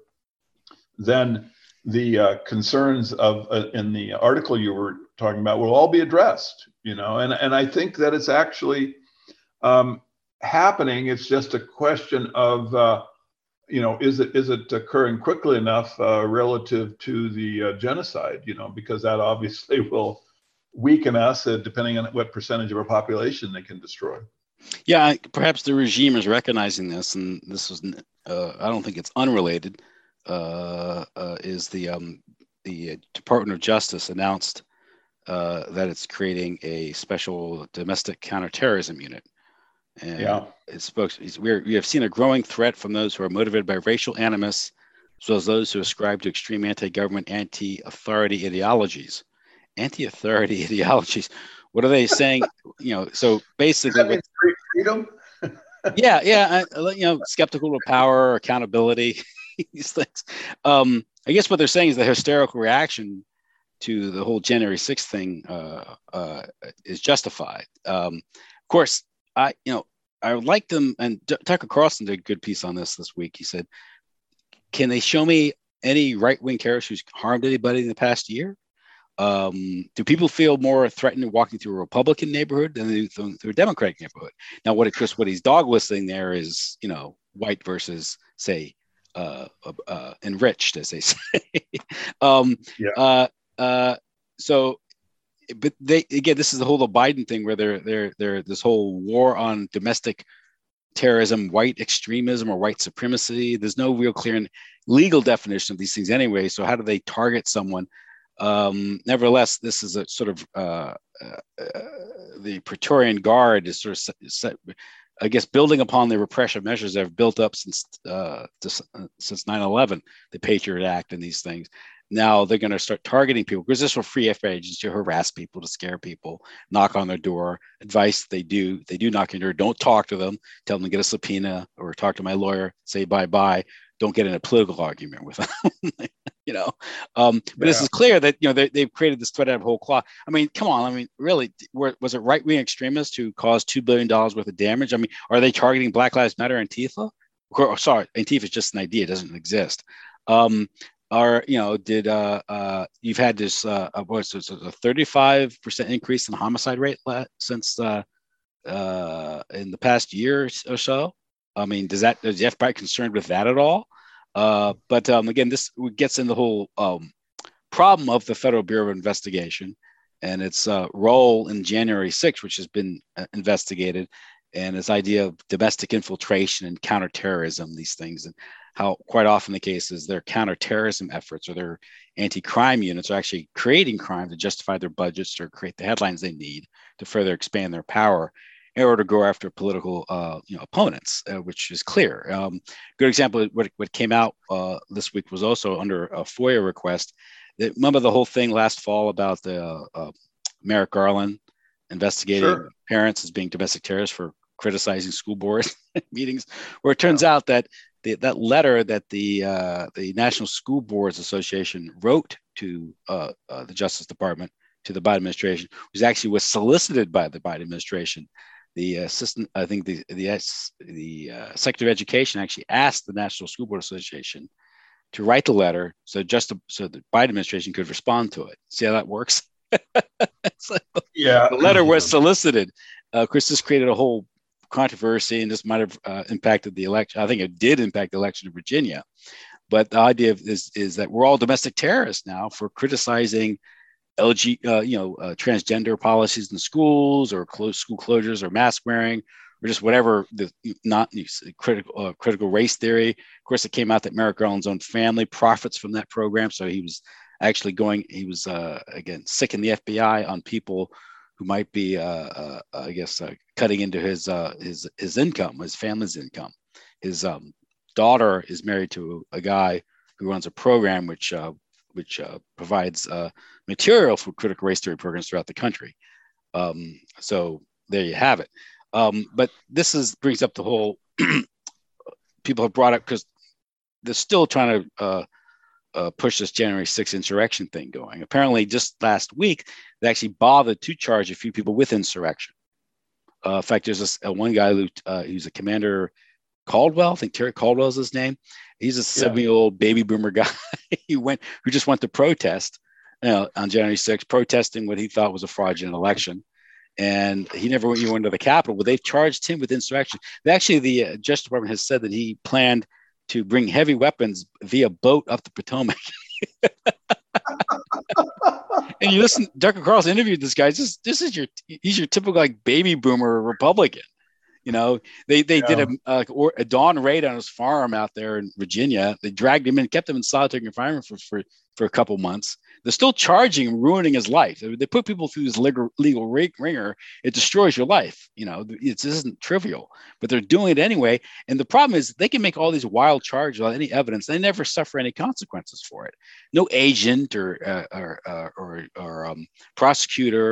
then the uh, concerns of uh, in the article you were talking about will all be addressed, you know, and, and I think that it's actually um, happening. It's just a question of, uh, you know, is it is it occurring quickly enough uh, relative to the uh, genocide, you know, because that obviously will weaken us uh, depending on what percentage of our population they can destroy. Yeah, perhaps the regime is recognizing this, and this is, uh, I don't think it's unrelated, uh, uh, is the um, the Department of Justice announced uh, that it's creating a special domestic counterterrorism unit. And yeah. it spoke, we're, we have seen a growing threat from those who are motivated by racial animus, as well as those who ascribe to extreme anti-government, anti-authority ideologies. Anti-authority ideologies. What are they saying? You know, so basically, what, freedom. yeah, yeah, I, you know, skeptical of power, accountability. these things. Um, I guess what they're saying is the hysterical reaction to the whole January sixth thing uh, uh, is justified. Um, of course, I you know I would like them, and D- Tucker Carlson did a good piece on this this week. He said, "Can they show me any right-wing terrorist who's harmed anybody in the past year? Um, do people feel more threatened walking through a Republican neighborhood than they do through a Democratic neighborhood?" Now, what it, Chris, what he's dog whistling there is, you know, white versus, say, uh, uh, enriched, as they say. um, Yeah. uh, uh, so, but they again, this is the whole Biden thing where they're they're they're this whole war on domestic terrorism, white extremism, or white supremacy. There's no real clear and legal definition of these things anyway. So, how do they target someone? Um, nevertheless, this is a sort of uh, uh, uh, the Praetorian Guard is sort of set, set, I guess, building upon the repressive measures that have built up since uh, this, uh, since nine eleven, the Patriot Act and these things. Now they're going to start targeting people because this will free F B I agents to harass people, to scare people, knock on their door. Advice they do, they do knock on your door. Don't talk to them. Tell them to get a subpoena or talk to my lawyer. Say bye-bye. Don't get in a political argument with them. you know, um, but yeah. This is clear that, you know, they, they've created this threat out of whole cloth. I mean, come on. I mean, really, were, was it right-wing extremists who caused two billion dollars worth of damage? I mean, are they targeting Black Lives Matter, Antifa? Or, sorry, Antifa is just an idea. It doesn't exist. Um, or, you know, did uh, uh, you've had this, uh, what's this, a thirty-five percent increase in homicide rate since uh, uh, in the past year or so? I mean, does that, is the F B I concerned with that at all? Uh, but um, again, this gets in the whole um, problem of the Federal Bureau of Investigation and its uh, role in January sixth, which has been uh, investigated, and this idea of domestic infiltration and counterterrorism, these things, and how quite often the case is their counterterrorism efforts or their anti-crime units are actually creating crime to justify their budgets or create the headlines they need to further expand their power in order to go after political uh, you know, opponents, uh, which is clear. Um, good example of what, what came out uh, this week was also under a FOIA request. That, remember the whole thing last fall about the uh, uh, Merrick Garland investigating sure. parents as being domestic terrorists for criticizing school board meetings, where it turns yeah. out that the, that letter that the uh, the National School Boards Association wrote to uh, uh, the Justice Department, to the Biden administration, was actually was solicited by the Biden administration. The assistant, I think the the the uh, Secretary of Education actually asked the National School Board Association to write the letter so just to, so the Biden administration could respond to it. See how that works? so, yeah, the letter was solicited. Uh, of course, this created a whole controversy, and this might have uh, impacted the election. I think it did impact the election in Virginia. But the idea is is that we're all domestic terrorists now for criticizing L G, uh, you know, uh, transgender policies in schools, or close school closures, or mask wearing, or just whatever the not critical uh, critical race theory. Of course, it came out that Merrick Garland's own family profits from that program, so he was actually going. He was uh, again sicking the F B I on people who might be, uh, uh, I guess, uh, cutting into his uh, his his income, his family's income. His um, daughter is married to a guy who runs a program which. Uh, which uh, provides uh, material for critical race theory programs throughout the country. Um, so there you have it. Um, but this is brings up the whole, people have brought up, because they're still trying to uh, uh, push this January sixth insurrection thing going. Apparently just last week, they actually bothered to charge a few people with insurrection. Uh, in fact, there's this, uh, one guy who uh, he's a Commander Caldwell, I think Terry Caldwell is his name. He's a seventy-year-old baby boomer guy who went, who just went to protest, you know, on January sixth, protesting what he thought was a fraudulent election, and he never went, went to the Capitol. Well, they've charged him with insurrection. Actually, the uh, Justice Department has said that he planned to bring heavy weapons via boat up the Potomac. And you listen, Tucker Carlson interviewed this guy. This, this is your, he's your typical like baby boomer Republican. You know, they they yeah. did a, a, a dawn raid on his farm out there in Virginia. They dragged him in, kept him in solitary confinement for, for, for a couple months. They're still charging him, ruining his life. They put people through this legal, legal ringer. It destroys your life. You know, it isn't trivial, but they're doing it anyway. And the problem is they can make all these wild charges without any evidence. They never suffer any consequences for it. No agent or uh, or, uh, or, or um, prosecutor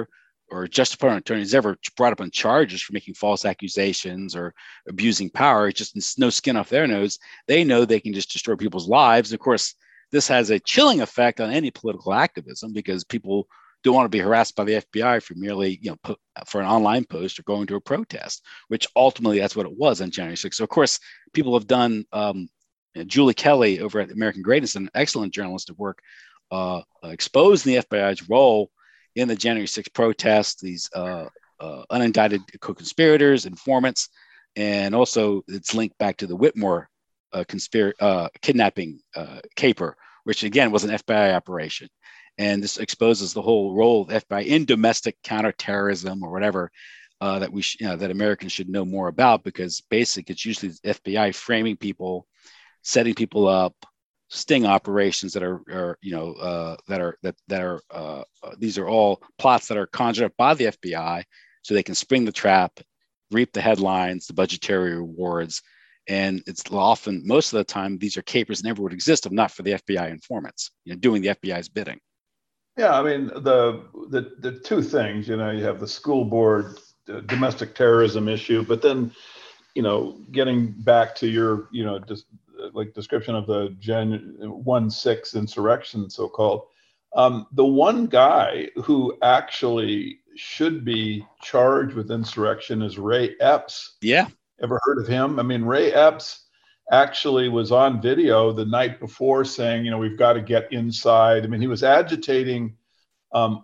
or Justice Department attorney is ever brought up on charges for making false accusations or abusing power. It's just no skin off their nose. They know they can just destroy people's lives. Of course, this has a chilling effect on any political activism because people don't want to be harassed by the F B I for merely, you know, put, for an online post or going to a protest, which ultimately that's what it was on January sixth. So, of course, people have done, um, Julie Kelly over at American Greatness, an excellent journalistic work, uh, exposing the F B I's role in the January sixth protests, these uh, uh, unindicted co-conspirators, informants, and also it's linked back to the Whitmore uh, conspir- uh, kidnapping uh, caper, which again was an F B I operation. And this exposes the whole role of the F B I in domestic counterterrorism or whatever uh, that we sh- you know, that Americans should know more about, because basically it's usually the F B I framing people, setting people up, sting operations that are, are you know, uh, that are that that are uh, uh, these are all plots that are conjured up by the F B I so they can spring the trap, reap the headlines, the budgetary rewards, and it's often, most of the time, these are capers that never would exist if not for the F B I informants, you know, doing the F B I's bidding. Yeah, I mean the the the two things, you know, you have the school board uh, domestic terrorism issue, but then, you know, getting back to your, you know, just like description of the Gen one six insurrection, so called. Um, the one guy who actually should be charged with insurrection is Ray Epps. Yeah. Ever heard of him? I mean, Ray Epps actually was on video the night before saying, you know, we've got to get inside. I mean, he was agitating um,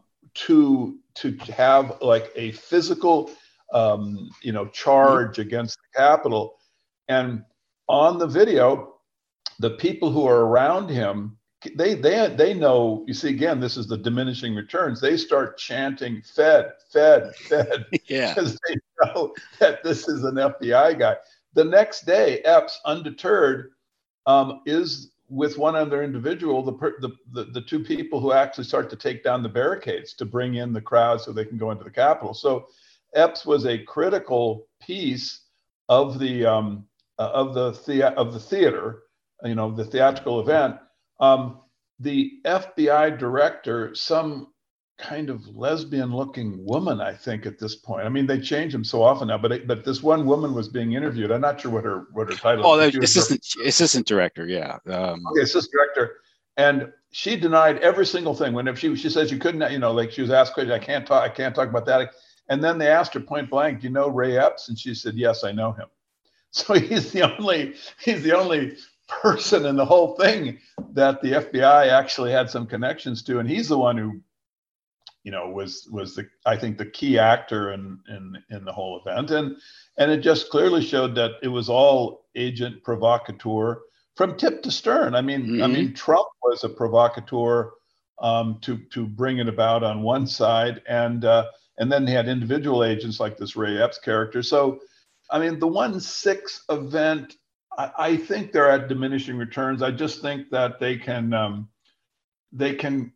to to have like a physical, um, you know, charge mm-hmm. against the Capitol. And on the video, the people who are around him, they they they know. You see, again, this is the diminishing returns. They start chanting "Fed, Fed, Fed," yeah, because they know that this is an F B I guy. The next day, Epps, undeterred, um, is with one other individual, the, the the the two people who actually start to take down the barricades to bring in the crowd so they can go into the Capitol. So Epps was a critical piece of the um, uh, of the thea- of the theater, you know, the theatrical event. Um, the F B I director, some kind of lesbian-looking woman, I think, at this point. I mean, they change them so often now, but it, but this one woman was being interviewed. I'm not sure what her what her title. Oh, is. assistant assistant director, yeah. Um, okay, assistant director, and she denied every single thing. Whenever she she says you couldn't, you know, like she was asked questions, I can't talk, I can't talk about that. And then they asked her point blank, "Do you know Ray Epps?" And she said, "Yes, I know him." So he's the only he's the only person in the whole thing that the F B I actually had some connections to, and he's the one who, you know, was was the I think the key actor in in in the whole event, and and it just clearly showed that it was all agent provocateur from tip to stern. I mean, mm-hmm. I mean, Trump was a provocateur um, to to bring it about on one side, and uh, and then they had individual agents like this Ray Epps character. So, I mean, the one six event, I, I think they're at diminishing returns. I just think that they can um, they can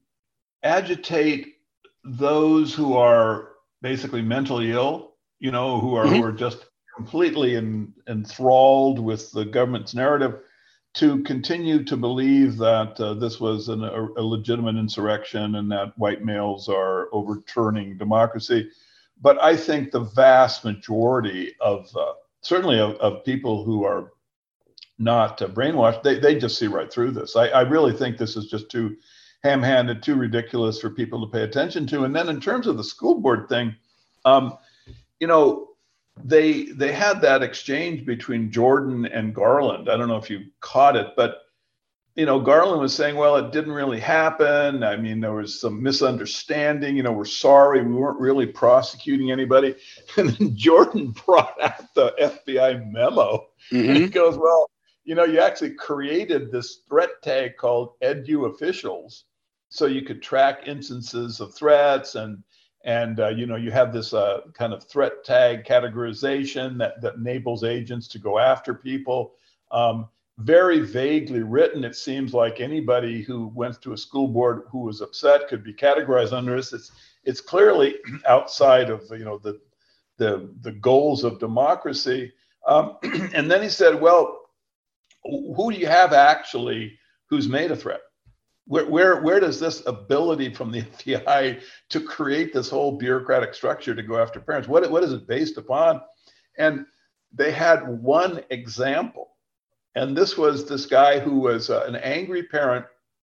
agitate those who are basically mentally ill, you know, who are mm-hmm. who are just completely in, enthralled with the government's narrative, to continue to believe that uh, this was an, a, a legitimate insurrection and that white males are overturning democracy. But I think the vast majority of, uh, certainly of, of people who are not uh, brainwashed, they, they just see right through this. I, I really think this is just too ham-handed, too ridiculous for people to pay attention to. And then in terms of the school board thing, um, you know, they they had that exchange between Jordan and Garland. I don't know if you caught it, but, you know, Garland was saying, well, it didn't really happen. I mean, there was some misunderstanding. You know, we're sorry, we weren't really prosecuting anybody. And then Jordan brought out the F B I memo. Mm-hmm. And he goes, well, you know, you actually created this threat tag called Edu Officials, so you could track instances of threats, and and uh, you know, you have this uh, kind of threat tag categorization that that enables agents to go after people. Um, very vaguely written. It seems like anybody who went to a school board who was upset could be categorized under this. It's it's clearly outside of, you know, the the the goals of democracy. Um, and then he said, well, who do you have actually who's made a threat? where, where, where does this ability from the F B I to create this whole bureaucratic structure to go after parents, what, what is it based upon? And they had one example. And this was this guy who was uh, an angry parent.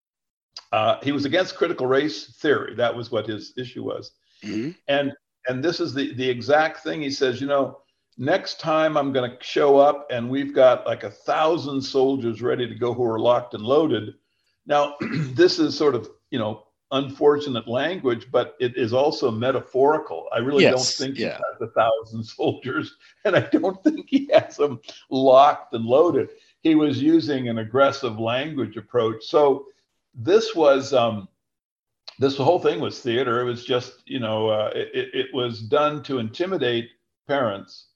Uh, he was against critical race theory. That was what his issue was. Mm-hmm. And and this is the, the exact thing. He says, you know, next time I'm going to show up and we've got like a thousand soldiers ready to go who are locked and loaded. Now, this is sort of, you know, unfortunate language, but it is also metaphorical. I really yes, don't think yeah. he has a thousand soldiers, and I don't think he has them locked and loaded. He was using an aggressive language approach. So this was, um, this whole thing was theater. It was just, you know, uh, it, it was done to intimidate parents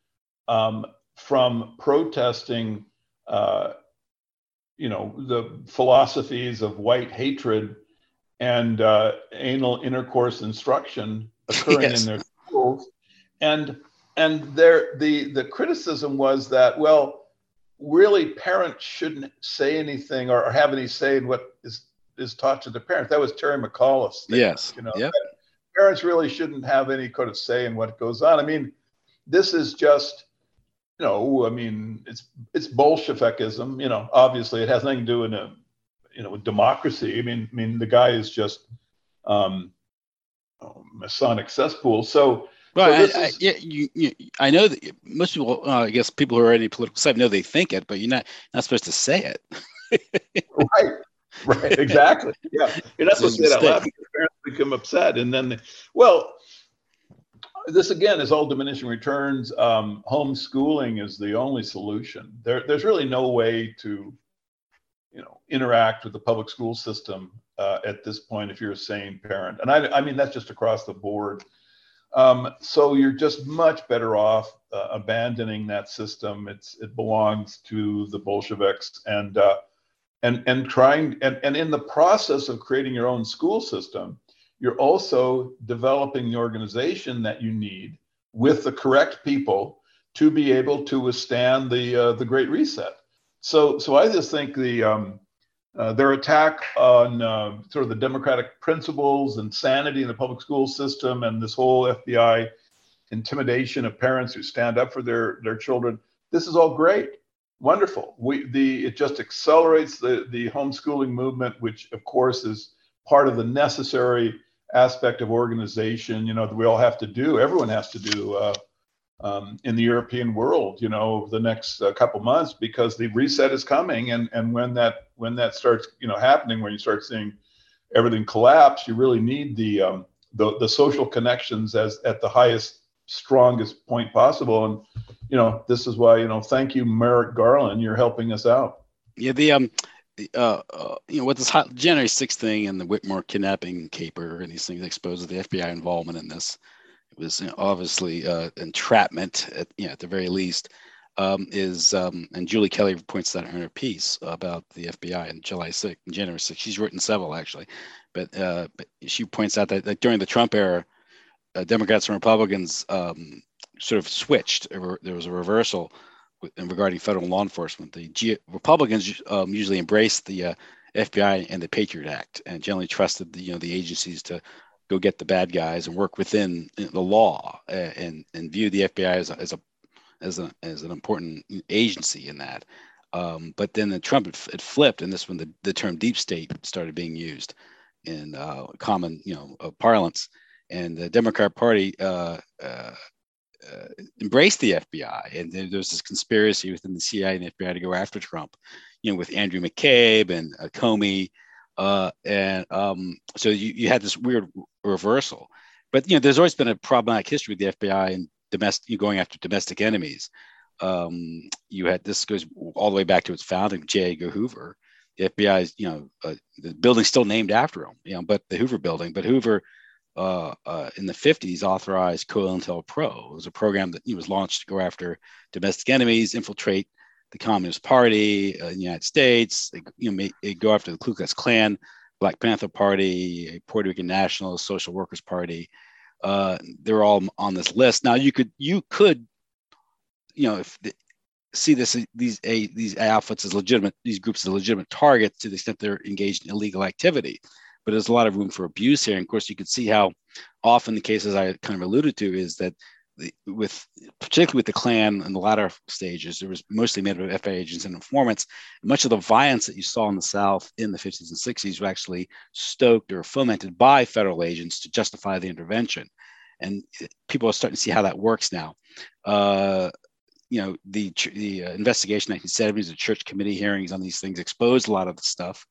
um, from protesting, uh, you know, the philosophies of white hatred and uh, anal intercourse instruction occurring yes. in their schools. And and there the the criticism was that, well, really parents shouldn't say anything or, or have any say in what is, is taught to the parents. That was Terry McAuliffe's statement, yes. you know, yep. parents really shouldn't have any kind of say in what goes on. I mean, this is just, you know, I mean, it's it's Bolshevikism, you know, obviously it has nothing to do with a, you know, with democracy. I mean, I mean, the guy is just um, oh, Masonic cesspool. So, well, so this I, is, I, yeah, you, you, I know that most people, uh, I guess people who are in any political side know they think it, but you're not not supposed to say it. Right, right, exactly. Yeah, you're not supposed to say that out loud because parents become upset, and then, they, well, this again is all diminishing returns. Um, homeschooling is the only solution. There, there's really no way to, you know, interact with the public school system uh, at this point if you're a sane parent. And I, I mean, that's just across the board. Um, so you're just much better off uh, abandoning that system. It's it belongs to the Bolsheviks, and uh, and and trying and, and in the process of creating your own school system, you're also developing the organization that you need with the correct people to be able to withstand the uh, the Great Reset. So, so I just think the um, uh, their attack on uh, sort of the democratic principles and sanity in the public school system, and this whole F B I intimidation of parents who stand up for their their children. This is all great, wonderful. We the it just accelerates the the homeschooling movement, which of course is part of the necessary aspect of organization. You know, that we all have to do. Everyone has to do. Uh, Um, in the European world, you know, over the next uh, couple months, because the reset is coming, and and when that when that starts, you know, happening, when you start seeing everything collapse, you really need the um, the the social connections as at the highest, strongest point possible. And you know, this is why, you know, thank you, Merrick Garland, you're helping us out. Yeah, the um, the, uh, uh, you know, with this hot January sixth thing and the Whitmore kidnapping caper and these things exposes the F B I involvement in this. It was, you know, obviously uh, entrapment, at, you know, at the very least, um, is, um, and Julie Kelly points that in her piece about the F B I on July sixth, January sixth. She's written several, actually, but, uh, but she points out that, that during the Trump era, uh, Democrats and Republicans um, sort of switched. There was a reversal with, in regarding federal law enforcement. The G- Republicans um, usually embraced the uh, F B I and the Patriot Act, and generally trusted the, you know, the agencies to go get the bad guys and work within the law, and and view the F B I as a, as a as a as an important agency in that. Um, but then the Trump it flipped, and this when the, the term deep state started being used in uh, common, you know, uh, parlance, and the Democrat Party uh, uh, uh, embraced the F B I, and there, there was this conspiracy within the C I A and the F B I to go after Trump, you know, with Andrew McCabe and uh, Comey. Uh, and um, so you, you had this weird reversal, but you know, there's always been a problematic history with the F B I and domestic, you going after domestic enemies. Um, you had this goes all the way back to its founding, J. Edgar Hoover. The F B I is, you know, uh, the building's still named after him, you know, but the Hoover building. But Hoover, uh, uh, in the fifties, authorized COINTELPRO. It was a program that he was launched to go after domestic enemies, infiltrate the Communist Party uh, in the United States. They, you know, may, they go after the Ku Klux Klan, Black Panther Party, Puerto Rican Nationalist, Social Workers Party. Uh, they're all on this list. Now you could, you could, you know, if the, see this these a, these outfits as legitimate, these groups as legitimate targets to the extent they're engaged in illegal activity. But there's a lot of room for abuse here. And of course, you can see how often the cases I kind of alluded to is that the, with particularly with the Klan in the latter stages, it was mostly made up of F B I agents and informants. Much of the violence that you saw in the South in the fifties and sixties were actually stoked or fomented by federal agents to justify the intervention. And people are starting to see how that works now. Uh, you know, the, the uh, investigation in the nineteen seventies, the church committee hearings on these things exposed a lot of the stuff.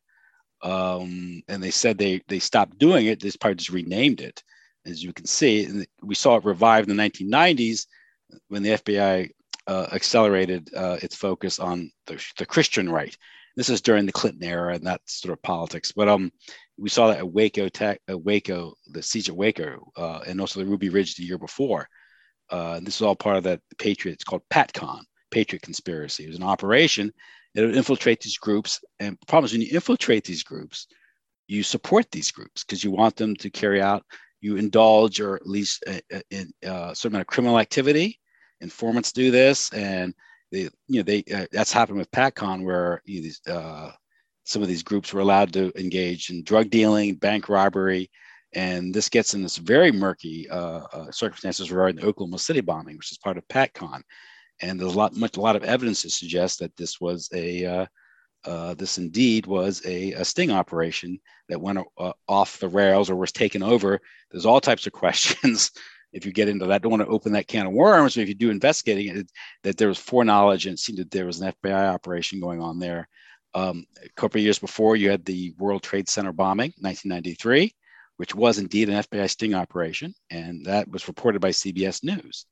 Um, and they said they they stopped doing it. They probably just renamed it, as you can see. And we saw it revived in the nineteen nineties when the F B I uh, accelerated uh, its focus on the, the Christian right. This is during the Clinton era and that sort of politics. But um, we saw that at Waco, tech, at Waco, the siege at Waco, uh, and also the Ruby Ridge the year before. Uh, this is all part of that Patriot. It's called PATCON, Patriot Conspiracy. It was an operation that would infiltrate these groups. And the problem is when you infiltrate these groups, you support these groups because you want them to carry out, you indulge or at least uh, in uh, some amount of criminal activity. Informants do this, and they, you know, they uh, that's happened with PATCON, where you know, uh, some of these groups were allowed to engage in drug dealing, bank robbery. And this gets in this very murky uh, uh, circumstances regarding the Oklahoma City bombing, which is part of PATCON. And there's a lot, much, a lot of evidence to suggest that this was a, uh, uh, this indeed was a, a sting operation that went uh, off the rails or was taken over. There's all types of questions. If you get into that, I don't want to open that can of worms. But if you do investigating it, that there was foreknowledge and it seemed that there was an F B I operation going on there. Um, a couple of years before, you had the World Trade Center bombing, nineteen ninety-three. Which was indeed an F B I sting operation, and that was reported by C B S News.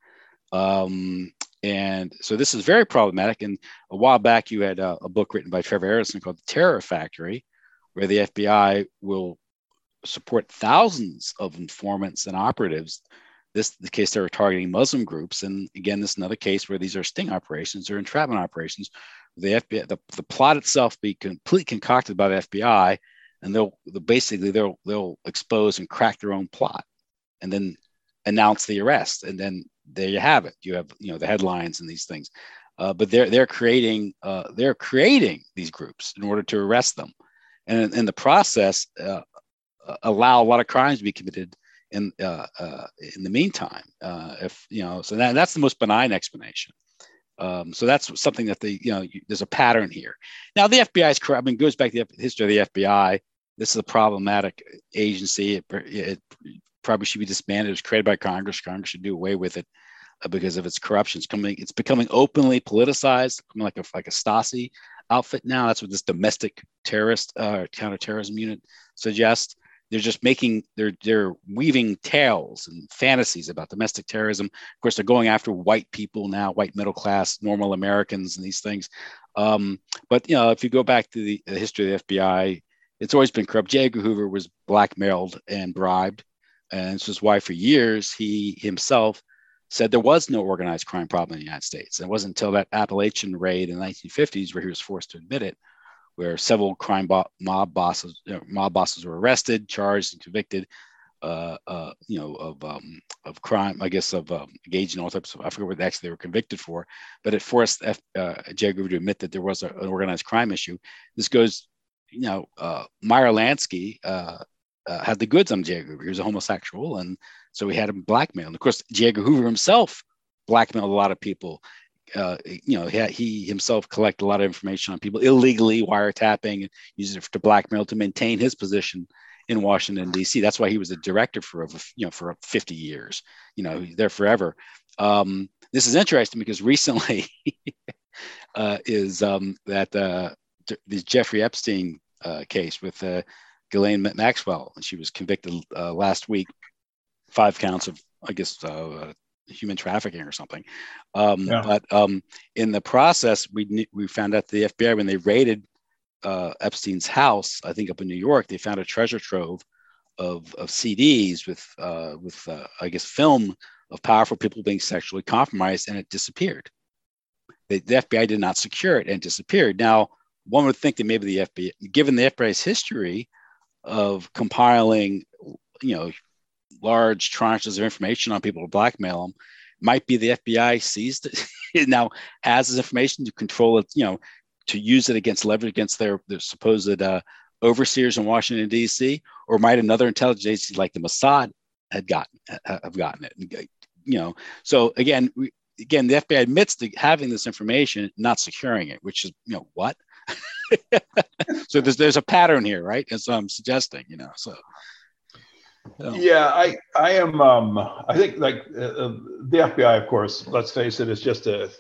Um, and so this is very problematic. And a while back, you had a, a book written by Trevor Harrison called The Terror Factory, where the F B I will support thousands of informants and operatives. This the case they were targeting Muslim groups. And again, this is another case where these are sting operations or entrapment operations. The F B I, the, the plot itself be completely concocted by the F B I, and they'll, they'll basically they'll they'll expose and crack their own plot, and then announce the arrest, and then there you have it. You have you know the headlines and these things, uh, but they're they're creating uh, they're creating these groups in order to arrest them, and in the process uh, allow a lot of crimes to be committed in uh, uh, in the meantime. Uh, if you know, so that, that's the most benign explanation. Um, so that's something that the you know you, there's a pattern here. Now the F B I is corrupt. I mean, it goes back to the history of the F B I. This is a problematic agency. It, it probably should be disbanded. It was created by Congress. Congress should do away with it uh, because of its corruption. It's coming. It's becoming openly politicized, becoming like a like a Stasi outfit now. That's what this domestic terrorist uh, counterterrorism unit suggests. They're just making, they're they're weaving tales and fantasies about domestic terrorism. Of course, they're going after white people now, white middle class, normal Americans, and these things. Um, but you know, if you go back to the, the history of the F B I, it's always been corrupt. J. Edgar Hoover was blackmailed and bribed, and this is why for years he himself said there was no organized crime problem in the United States. And it wasn't until that Appalachian raid in the nineteen fifties where he was forced to admit it, where several crime bo- mob bosses, you know, mob bosses were arrested, charged, and convicted, uh, uh, you know, of um, of crime. I guess of um, engaging in all types of. I forget what actually they were convicted for, but it forced F, uh, J. Edgar Hoover to admit that there was a, an organized crime issue. This goes, you know, uh, Meyer Lansky uh, uh, had the goods on J. Edgar Hoover. He was a homosexual, and so he had him blackmailed. And of course, J. Edgar Hoover himself blackmailed a lot of people. Uh, you know, he, he himself collected a lot of information on people illegally, wiretapping, and used it to blackmail to maintain his position in Washington, D C. That's why he was a director for over, you know, for fifty years. You know, he's there forever. Um, this is interesting because recently uh, is um, that uh, the Jeffrey Epstein uh, case with uh, Ghislaine Maxwell, and she was convicted uh, last week, five counts of, I guess, uh, human trafficking or something. Um, yeah. But um, in the process, we we found out the F B I, when they raided uh, Epstein's house, I think up in New York, they found a treasure trove of, of C Ds with, uh, with uh, I guess, film of powerful people being sexually compromised, and it disappeared. The, the F B I did not secure it and disappeared. Now, one would think that maybe the F B I, given the F B I's history of compiling, you know, large tranches of information on people to blackmail them, might be the F B I seized it now, has this information to control it, you know, to use it against leverage against their, their supposed uh, overseers in Washington, D C, or might another intelligence agency like the Mossad had gotten have gotten it. You know, so again, we, again, the F B I admits to having this information, not securing it, which is, you know, what? So there's there's a pattern here, right? As I'm suggesting, you know, so. So. Yeah, I I am. Um, I think like uh, the F B I, of course. Let's face it, is just a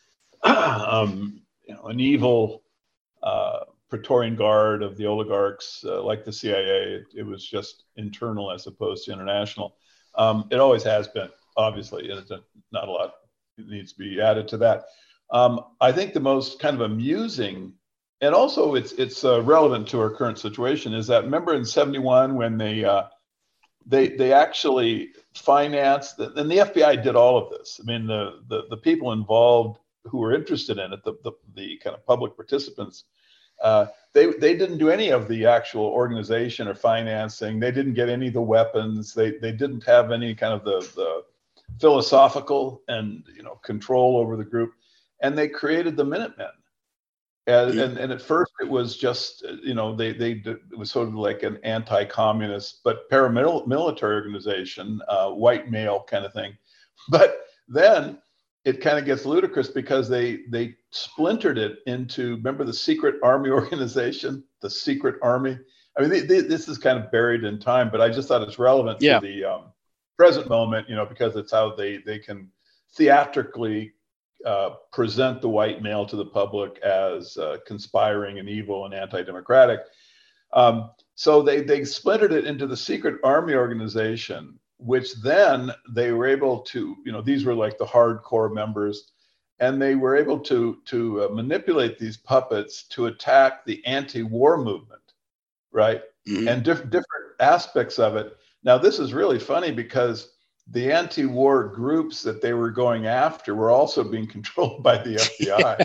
um, you know an evil uh, Praetorian Guard of the oligarchs, uh, like the C I A. It, it was just internal as opposed to international. Um, it always has been, obviously, and it's a, not a lot needs to be added to that. Um, I think the most kind of amusing, and also it's it's uh, relevant to our current situation, is that remember in seventy-one when they uh, They they actually financed, and the F B I did all of this. I mean, the the, the people involved who were interested in it, the the, the kind of public participants, uh, they they didn't do any of the actual organization or financing. They didn't get any of the weapons. They they didn't have any kind of the the philosophical and you know control over the group, and they created the Minutemen. And, and and at first it was just, you know, they they it was sort of like an anti-communist but paramilitary organization, uh, white male kind of thing. But then it kind of gets ludicrous because they they splintered it into, remember the secret army organization, the secret army. I mean, they, they, this is kind of buried in time, but I just thought it's relevant yeah. to the um, present moment, you know, because it's how they they can theatrically Uh, present the white male to the public as uh, conspiring and evil and anti-democratic. Um, so they they splintered it into the secret army organization, which then they were able to, you know, these were like the hardcore members, and they were able to to uh, manipulate these puppets to attack the anti-war movement, right? Mm-hmm. And diff- different aspects of it. Now this is really funny because the anti-war groups that they were going after were also being controlled by the F B I.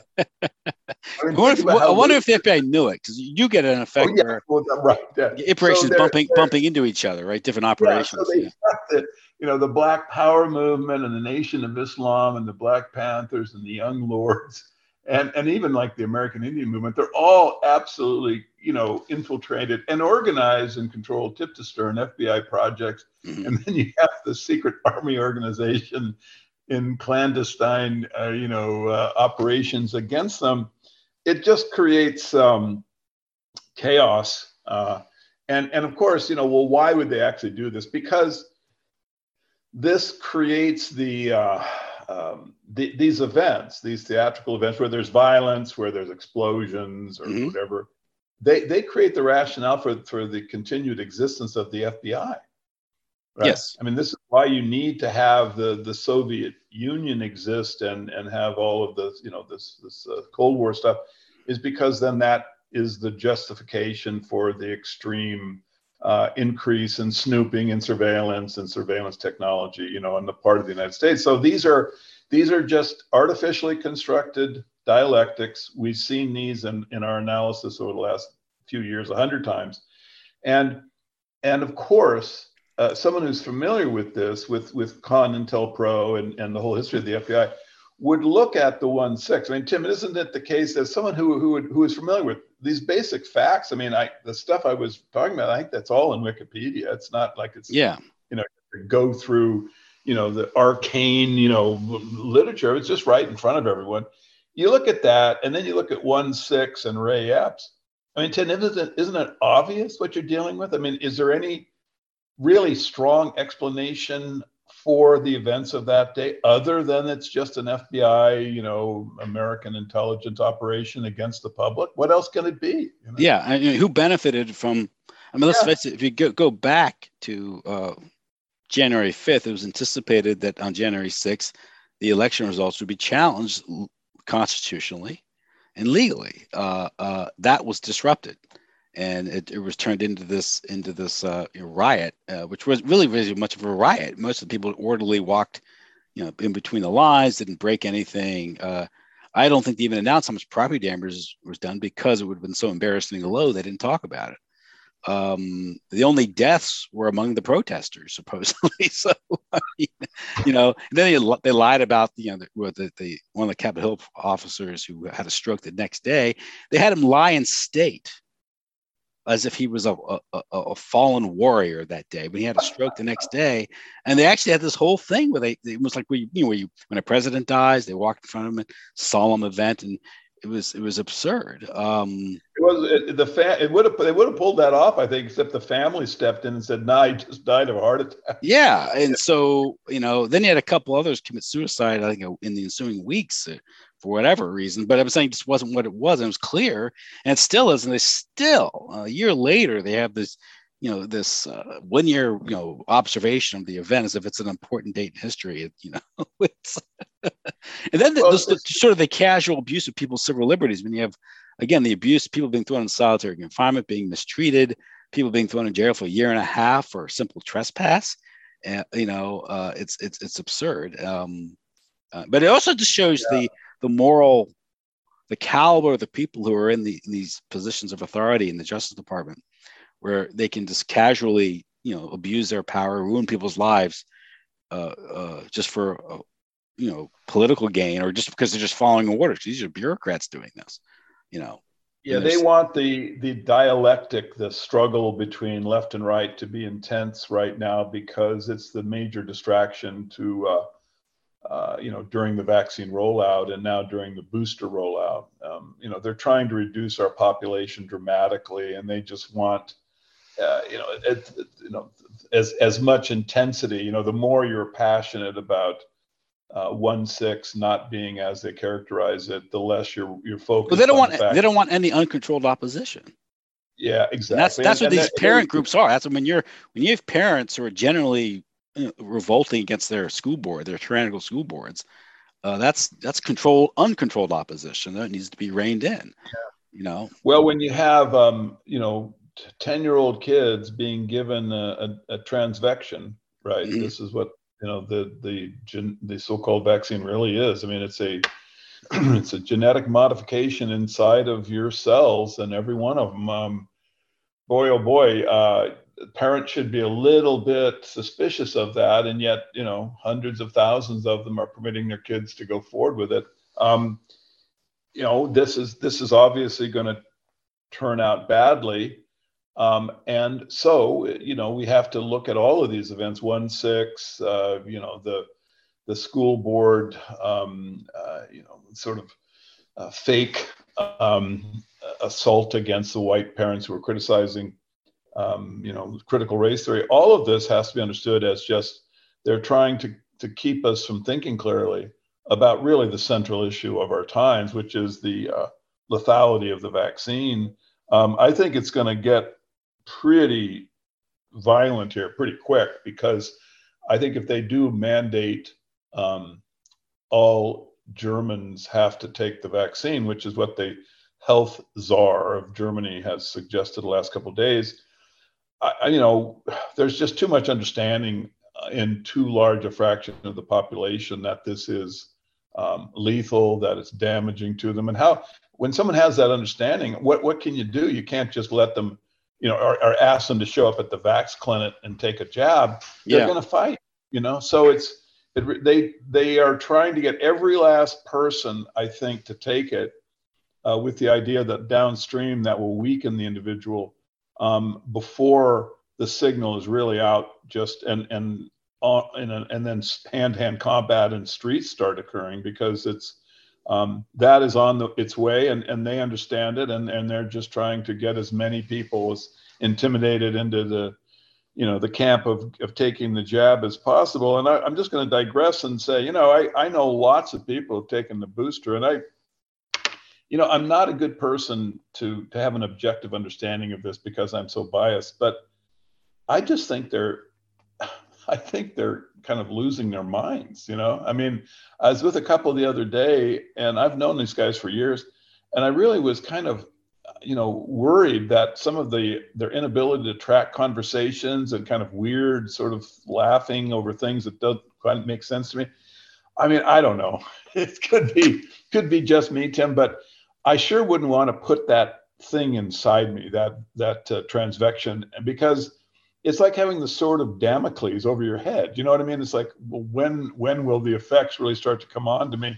I, mean, I wonder, if, I wonder if the F B I knew it, because you get an effect oh, yeah, where well, right, yeah. operations so bumping bumping into each other, right? Different operations. Yeah, so they yeah. the, you know, the Black Power movement and the Nation of Islam and the Black Panthers and the Young Lords and, and even like the American Indian movement, they're all absolutely, you know, infiltrated and organized and controlled tip to stern F B I projects. Mm-hmm. And then you have the secret army organization in clandestine, uh, you know, uh, operations against them. It just creates um, chaos. Uh, and, and of course, you know, well, why would they actually do this? Because this creates the, uh, um, the these events, these theatrical events where there's violence, where there's explosions or mm-hmm. whatever. They they create the rationale for, for the continued existence of the F B I. Right? Yes. I mean, this is why you need to have the, the Soviet Union exist and, and have all of this, you know, this, this uh, Cold War stuff, is because then that is the justification for the extreme uh, increase in snooping and surveillance and surveillance technology, you know, on the part of the United States. So these are these are just artificially constructed dialectics. We've seen these in, in our analysis over the last few years a hundred times. And, and of course, Uh, someone who's familiar with this, with, with CONINTELPRO and, and the whole history of the F B I, would look at the one six. I mean, Tim, isn't it the case that someone who who would, who is familiar with these basic facts? I mean, I the stuff I was talking about, I think that's all in Wikipedia. It's not like it's yeah, you know, go through you know the arcane you know literature. It's just right in front of everyone. You look at that, and then you look at one six and Ray Epps. I mean, Tim, isn't it, isn't it obvious what you're dealing with? I mean, is there any really strong explanation for the events of that day, other than it's just an F B I, you know, American intelligence operation against the public? What else can it be? You know? Yeah, I mean, who benefited from? I mean, let's yeah. face it. If you go, go back to uh, January fifth, it was anticipated that on January sixth, the election results would be challenged constitutionally and legally. Uh, uh, that was disrupted. And it, it was turned into this into this uh, riot, uh, which was really really much of a riot. Most of the people orderly walked, you know, in between the lines, didn't break anything. Uh, I don't think they even announced how much property damage was done because it would have been so embarrassingly low they didn't talk about it. Um, the only deaths were among the protesters, supposedly. So, I mean, you know, and then they, they lied about, you know, the, the, the one of the Capitol Hill officers who had a stroke the next day. They had him lie in state as if he was a, a, a fallen warrior that day, but he had a stroke the next day. And they actually had this whole thing where they, it was like, where you, you know, where you, when a president dies, they walk in front of him, a solemn event. And it was, it was absurd. Um, it was it, the fa- it would have, they would have pulled that off, I think, except the family stepped in and said, nah, he just died of a heart attack. Yeah. And so, you know, then you had a couple others commit suicide, I think, in the ensuing weeks, uh, for whatever reason, but I'm saying it just wasn't what it was. And it was clear, and it still isn't. They still, uh, a year later, they have this, you know, this uh, one year, you know, observation of the event as if it's an important date in history. It, you know, it's and then the, Well, the, the, sort of the casual abuse of people's civil liberties. When you have, again, the abuse, people being thrown in solitary confinement, being mistreated, people being thrown in jail for a year and a half for simple trespass. And, you know, uh, it's it's it's absurd. Um, uh, but it also just shows yeah. the the moral, the caliber of the people who are in, the, in these positions of authority in the Justice Department, where they can just casually, you know, abuse their power, ruin people's lives, uh, uh, just for, uh, you know, political gain, or just because they're just following orders. These are bureaucrats doing this, you know. Yeah, they want the the dialectic, the struggle between left and right to be intense right now, because it's the major distraction to. Uh, Uh, you know, during the vaccine rollout and now during the booster rollout. Um, you know, they're trying to reduce our population dramatically, and they just want, uh, you know, it, it, you know, as as much intensity. You know, the more you're passionate about uh, one six not being as they characterize it, the less you're you're focused. Well, they don't on want the fact they don't want any uncontrolled opposition. Yeah, exactly. And that's that's and, what and these that, parent they, groups are. That's when you're when you have parents who are generally, you know, revolting against their school board, their tyrannical school boards. Uh, that's that's controlled, uncontrolled opposition that needs to be reined in. Yeah. You know. Well, when you have um, you know, ten-year-old kids being given a, a, a transvection, right? Mm-hmm. This is what, you know, the the the so-called vaccine really is. I mean, it's a it's a genetic modification inside of your cells, and every one of them. Um, boy, oh boy. Uh, Parents should be a little bit suspicious of that, and yet, you know, hundreds of thousands of them are permitting their kids to go forward with it. Um, you know, this is this is obviously going to turn out badly, um, and so, you know, we have to look at all of these events. one six, uh, you know, the the school board, um, uh, you know, sort of uh, fake um, assault against the white parents who were criticizing. Um, you know, critical race theory. All of this has to be understood as just they're trying to to keep us from thinking clearly about really the central issue of our times, which is the uh, lethality of the vaccine. Um, I think it's going to get pretty violent here pretty quick, because I think if they do mandate um, all Germans have to take the vaccine, which is what the health czar of Germany has suggested the last couple of days. I, you know, there's just too much understanding in too large a fraction of the population that this is um, lethal, that it's damaging to them. And how, when someone has that understanding, what, what can you do? You can't just let them, you know, or, or ask them to show up at the vax clinic and take a jab. They're yeah. going to fight, you know? So it's, it, they, they are trying to get every last person, I think, to take it uh, with the idea that downstream that will weaken the individual Um, before the signal is really out, just and and uh, and, and then hand-to-hand combat and streets start occurring, because it's um, that is on the, its way, and, and they understand it, and, and they're just trying to get as many people as intimidated into the, you know, the camp of, of taking the jab as possible. And I, I'm just going to digress and say, you know, I, I know lots of people who've taken the booster, and I, you know, I'm not a good person to, to have an objective understanding of this because I'm so biased, but I just think they're, I think they're kind of losing their minds, you know? I mean, I was with a couple the other day, and I've known these guys for years, and I really was kind of, you know, worried that some of the, their inability to track conversations and kind of weird sort of laughing over things that don't quite make sense to me. I mean, I don't know. It could be, could be just me, Tim, but I sure wouldn't want to put that thing inside me, that that uh, transvection, because it's like having the sword of Damocles over your head. You know what I mean? It's like, well, when when will the effects really start to come on to me?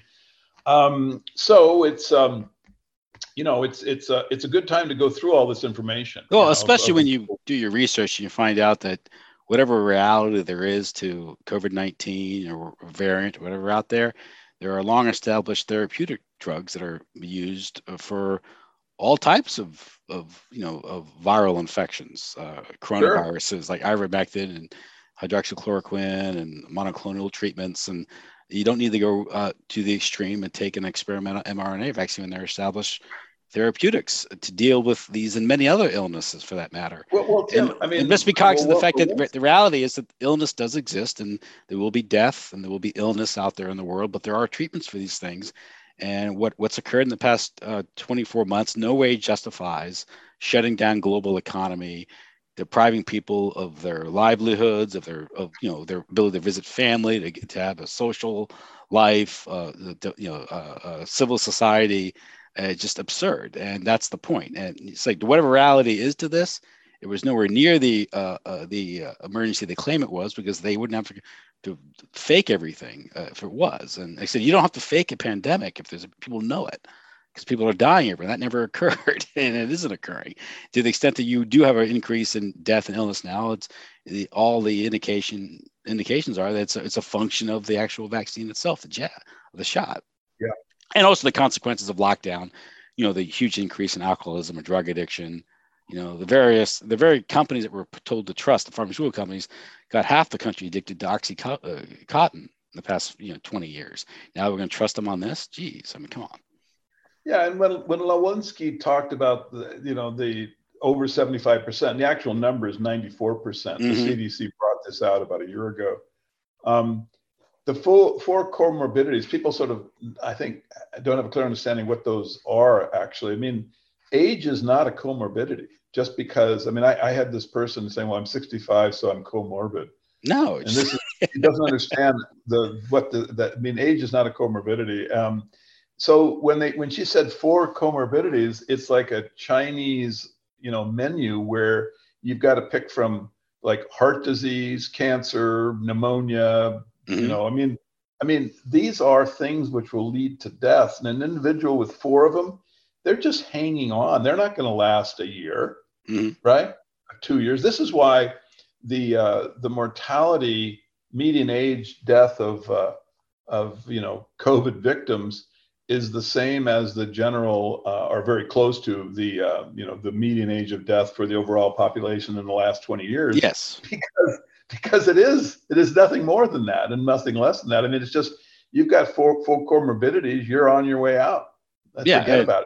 Um, so it's um, you know, it's it's a it's a good time to go through all this information. Well, you know, especially of, when of, you do your research and you find out that whatever reality there is to COVID nineteen or variant or whatever out there, there are long established therapeutic drugs that are used for all types of, of you know, of viral infections, uh, Sure. coronaviruses like ivermectin and hydroxychloroquine and monoclonal treatments. And you don't need to go uh, to the extreme and take an experimental mRNA vaccine when they're established therapeutics to deal with these and many other illnesses for that matter. Well, well, And, Tim, I and mean, must be well, cognizant of the what, fact that what, the reality is that illness does exist and there will be death and there will be illness out there in the world, but there are treatments for these things. And what, what's occurred in the past uh, twenty-four months no way justifies shutting down global economy, depriving people of their livelihoods, of their, of you know, their ability to visit family, to, get, to have a social life, uh, the, you know, uh, uh, civil society. Uh, just absurd, and that's the point. And it's like whatever reality is to this, it was nowhere near the uh, uh, the uh, emergency they claim it was, because they wouldn't have to, to fake everything uh, if it was. And I said you don't have to fake a pandemic if there's people know it, because people are dying everywhere. That never occurred, and it isn't occurring. To the extent that you do have an increase in death and illness now, it's the, all the indication indications are that it's a, it's a function of the actual vaccine itself, the jab, the shot. yeah. And also the consequences of lockdown, you know, the huge increase in alcoholism and drug addiction, you know, the various, the very companies that were told to trust, the pharmaceutical companies, got half the country addicted to Oxycontin in the past, you know, twenty years. Now we're going to trust them on this? Geez, I mean, come on. Yeah, and when when Lewinsky talked about the, you know, the over seventy-five percent, the actual number is ninety-four percent. Mm-hmm. The C D C brought this out about a year ago. Um, the full four comorbidities, people sort of, I think, don't have a clear understanding what those are actually. I mean, age is not a comorbidity just because, I mean, I, I had this person saying, well, I'm sixty-five, so I'm comorbid. No. And this is, he doesn't understand the, what the, that, I mean, age is not a comorbidity. Um, so when they, when she said four comorbidities, it's like a Chinese, you know, menu where you've got to pick from like heart disease, cancer, pneumonia, mm-hmm. you know, I mean, I mean, these are things which will lead to death. And an individual with four of them, they're just hanging on. They're not going to last a year, mm-hmm. right? Two years. This is why the uh, the mortality median age death of uh, of you know COVID victims is the same as the general, uh, or very close to the uh, you know the median age of death for the overall population in the last twenty years. Yes, because because it is it is nothing more than that and nothing less than that. I mean, it's just you've got four four comorbidities, you're on your way out. Yeah, forget I, about it.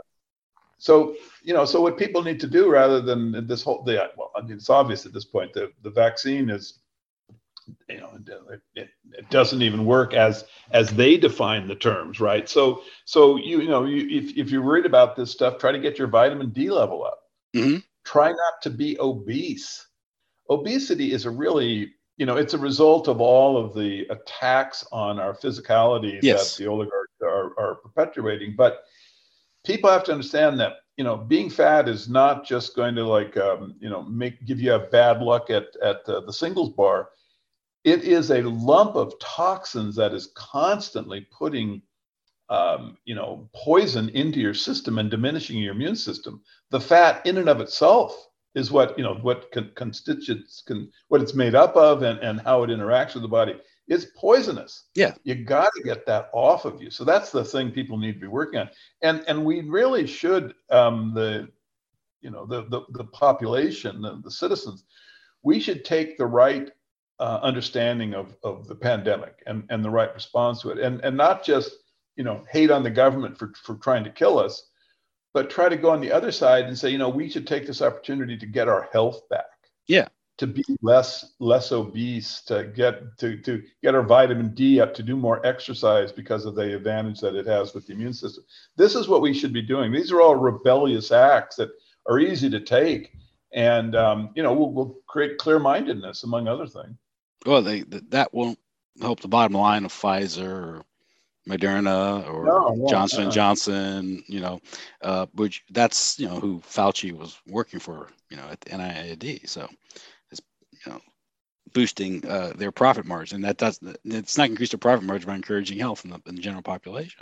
So you know, so what people need to do rather than this whole, the, well, I mean, it's obvious at this point that the vaccine is, you know, it, it, it doesn't even work as as they define the terms, right? So so you you know, you, if if you're worried about this stuff, try to get your vitamin D level up. Mm-hmm. Try not to be obese. Obesity is a really, you know, it's a result of all of the attacks on our physicality yes. that the oligarchs are, are perpetuating. But people have to understand that, you know, being fat is not just going to like, um, you know, make give you a bad luck at at uh, the singles bar. It is a lump of toxins that is constantly putting, um, you know, poison into your system and diminishing your immune system. The fat in and of itself is what, you know, what con- constitutes, con- what it's made up of and, and how it interacts with the body. It's poisonous. Yeah. You got to get that off of you. So that's the thing people need to be working on. And and we really should, um, the, you know, the, the, the population, the, the citizens, we should take the right uh, understanding of, of the pandemic and, and the right response to it. And, and not just, you know, hate on the government for, for trying to kill us, but try to go on the other side and say, you know, we should take this opportunity to get our health back. Yeah. To be less less obese, to get to to get our vitamin D up, to do more exercise because of the advantage that it has with the immune system. This is what we should be doing. These are all rebellious acts that are easy to take, and um, you know, we'll, we'll create clear-mindedness, among other things. Well, they, that won't help the bottom line of Pfizer or Moderna or No, no, Johnson and uh-uh. Johnson, you know, uh, which that's, you know, who Fauci was working for, you know, at the N I A D. So it's, you know, boosting uh, their profit margin. That does, it's not increase their profit margin by encouraging health in the, in the general population.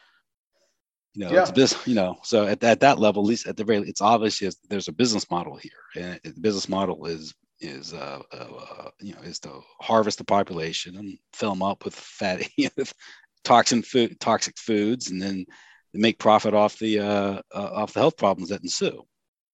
You know, it's a Yeah. business, you know, so at, at that level, at least at the very, it's obvious is there's a business model here. And the business model is, is, uh, uh, you know, is to harvest the population and fill them up with fatty, toxin food, toxic foods, and then make profit off the, uh, uh, off the health problems that ensue.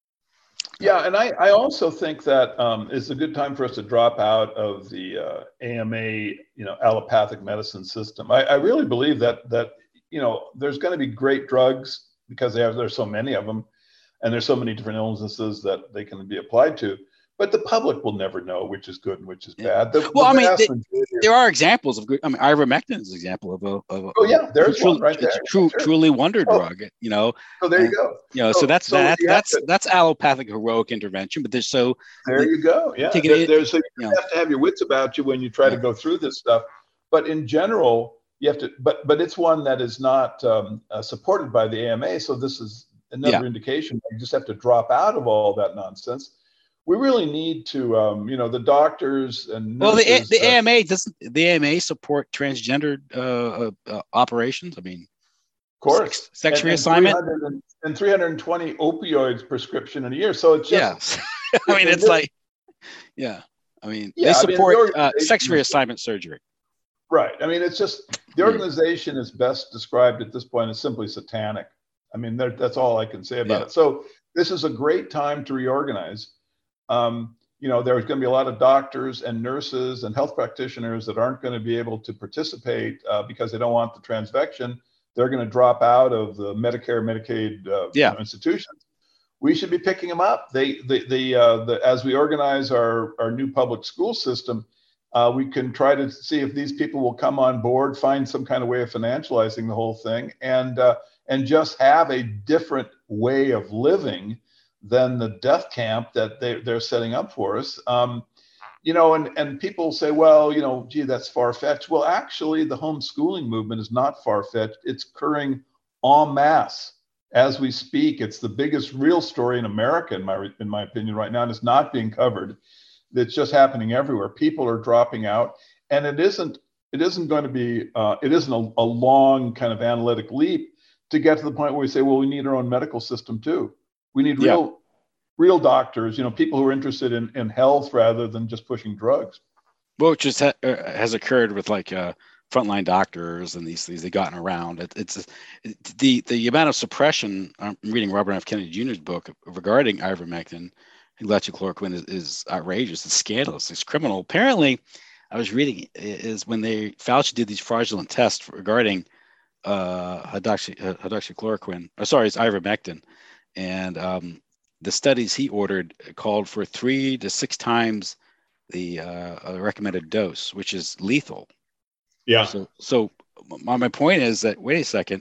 Yeah, and I, I also think that um, it's a good time for us to drop out of the uh, A M A, you know, allopathic medicine system. I, I really believe that that you know there's going to be great drugs because they have, there's so many of them, and there's so many different illnesses that they can be applied to. But the public will never know which is good and which is Yeah. bad. The, well, the I mean, vast they, majority there are examples of good. I mean, ivermectin is an example of a, of a, Oh yeah, there's true, one right there. it's a true, Sure. truly wonder So, drug. You know, so there and, you go. you know, so, so that's so that you have that's to, that's allopathic heroic intervention. But there's so there you go. Yeah, take there, it, there's so you, you know, have to have your wits about you when you try yeah. to go through this stuff. But in general, you have to. But but it's one that is not um, uh, supported by the A M A. So this is another Yeah. indication. You just have to drop out of all that nonsense. We really need to, um, you know, the doctors and Well, the nurses. the uh, A M A doesn't the A M A support transgender uh, uh, operations? I mean, of course, sex, sex and, and reassignment. three hundred and three hundred twenty opioids prescription in a year. So it's just. Yes, I mean it's this, like, yeah, I mean yeah, they I mean, support the uh, sex organization is- reassignment surgery. Right. I mean, it's just the Mm. organization is best described at this point as simply satanic. I mean, there- that's all I can say about Yeah. it. So this is a great time to reorganize. Um, you know, there's going to be a lot of doctors and nurses and health practitioners that aren't going to be able to participate uh, because they don't want the transvection. They're going to drop out of the Medicare, Medicaid uh, Yeah. you know, institutions. We should be picking them up. They, the, the, uh, the, as we organize our, our new public school system, uh, we can try to see if these people will come on board, find some kind of way of financializing the whole thing, and uh, and just have a different way of living than the death camp that they, they're setting up for us. Um, you know, and, and people say, well, you know, gee, that's far-fetched. Well, actually, the homeschooling movement is not far-fetched. It's occurring en masse as we speak. It's the biggest real story in America, in my in my opinion, right now, and it's not being covered. It's just happening everywhere. People are dropping out, and it isn't it isn't going to be uh, it isn't a, a long kind of analytic leap to get to the point where we say, well, we need our own medical system too. We need Yeah. real real doctors, you know, people who are interested in, in health rather than just pushing drugs. Well, which just ha- uh, has occurred with like uh, frontline doctors and these things they've gotten around. It, it's it, the the amount of suppression. I'm reading Robert F. Kennedy Junior's book regarding ivermectin and hydroxychloroquine is, is outrageous. It's scandalous. It's criminal. Apparently, I was reading is when they Fauci did these fraudulent tests regarding uh, hydroxy, uh, hydroxychloroquine. Or sorry, it's ivermectin, and um, the studies he ordered called for three to six times the uh, recommended dose, which is lethal. Yeah. So, so my, my point is that wait a second,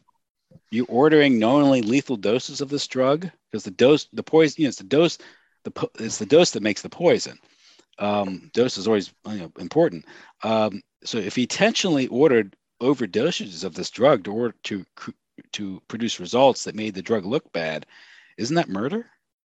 you ordering knowingly lethal doses of this drug because the dose, the poison, you know, it's the dose, the po- it's the dose that makes the poison. Um, dose is always, you know, important. Um, so if he intentionally ordered overdoses of this drug to order to to produce results that made the drug look bad, isn't that murder?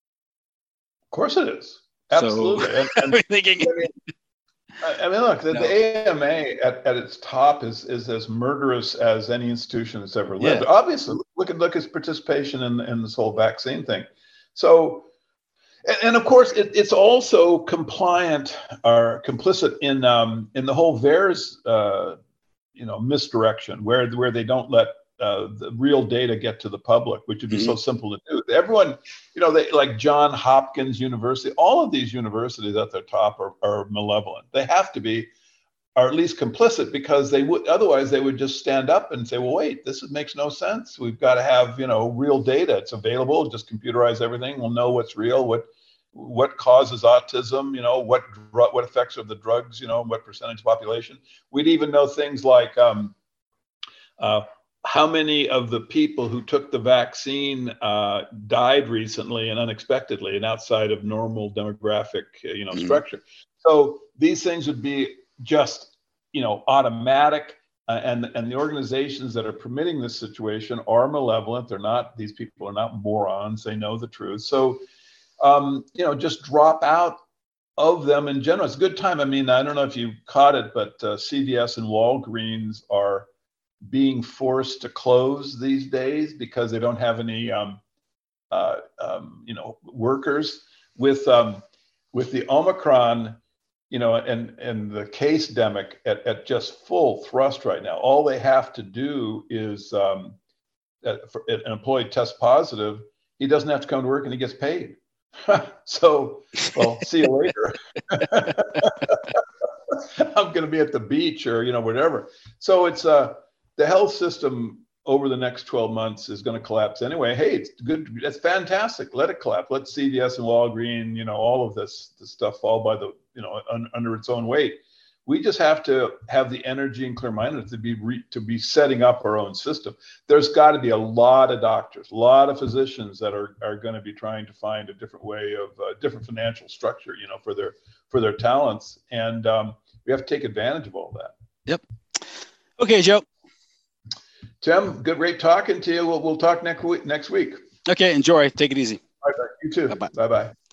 Of course it is. Absolutely. So, and, and, I'm thinking, I mean, I mean, look, the, no. the A M A at, at its top is is as murderous as any institution that's ever lived. Yeah. Obviously, look at look at its participation in, in this whole vaccine thing. So, and, and of course, it, it's also compliant or complicit in um, in the whole VAERS, uh, you know, misdirection where where they don't let uh, the real data get to the public, which would be Mhm. so simple to do. Everyone, you know, they like John Hopkins University, all of these universities at their top are, are malevolent. They have to be, or at least complicit, because they would otherwise they would just stand up and say, well, wait, this is, makes no sense. We've got to have, you know, real data. It's available. Just computerize everything. We'll know what's real, what what causes autism, you know, what what effects of the drugs, you know, what percentage of population. We'd even know things like um, uh, how many of the people who took the vaccine uh, died recently and unexpectedly and outside of normal demographic, you know, Mhm. structure. So these things would be just, you know, automatic. uh, and and the organizations that are permitting this situation are malevolent. They're not; these people are not morons. They know the truth. So, um, you know, just drop out of them in general. It's a good time. I mean, I don't know if you caught it, but uh, C V S and Walgreens are being forced to close these days because they don't have any, um, uh, um, you know, workers. With um, with the Omicron, you know, and and the case demic at, at just full thrust right now. All they have to do is um, for an employee tests positive, he doesn't have to come to work and he gets paid. So, well, see you later. I'm going to be at the beach or, you know, whatever. So it's uh, the health system over the next twelve months is going to collapse anyway. Hey, it's good. It's fantastic. Let it collapse. Let C V S and Walgreens, you know, all of this, this stuff fall by the, you know, un, under its own weight. We just have to have the energy and clear-mindedness to be re, to be setting up our own system. There's got to be a lot of doctors, a lot of physicians that are, are going to be trying to find a different way of uh, different financial structure, you know, for their for their talents, and um, we have to take advantage of all that. Yep. Okay, Joe. Tim, good, great talking to you. We'll we'll talk next week. Next week. Okay, enjoy. Take it easy. All right, you too. Bye bye.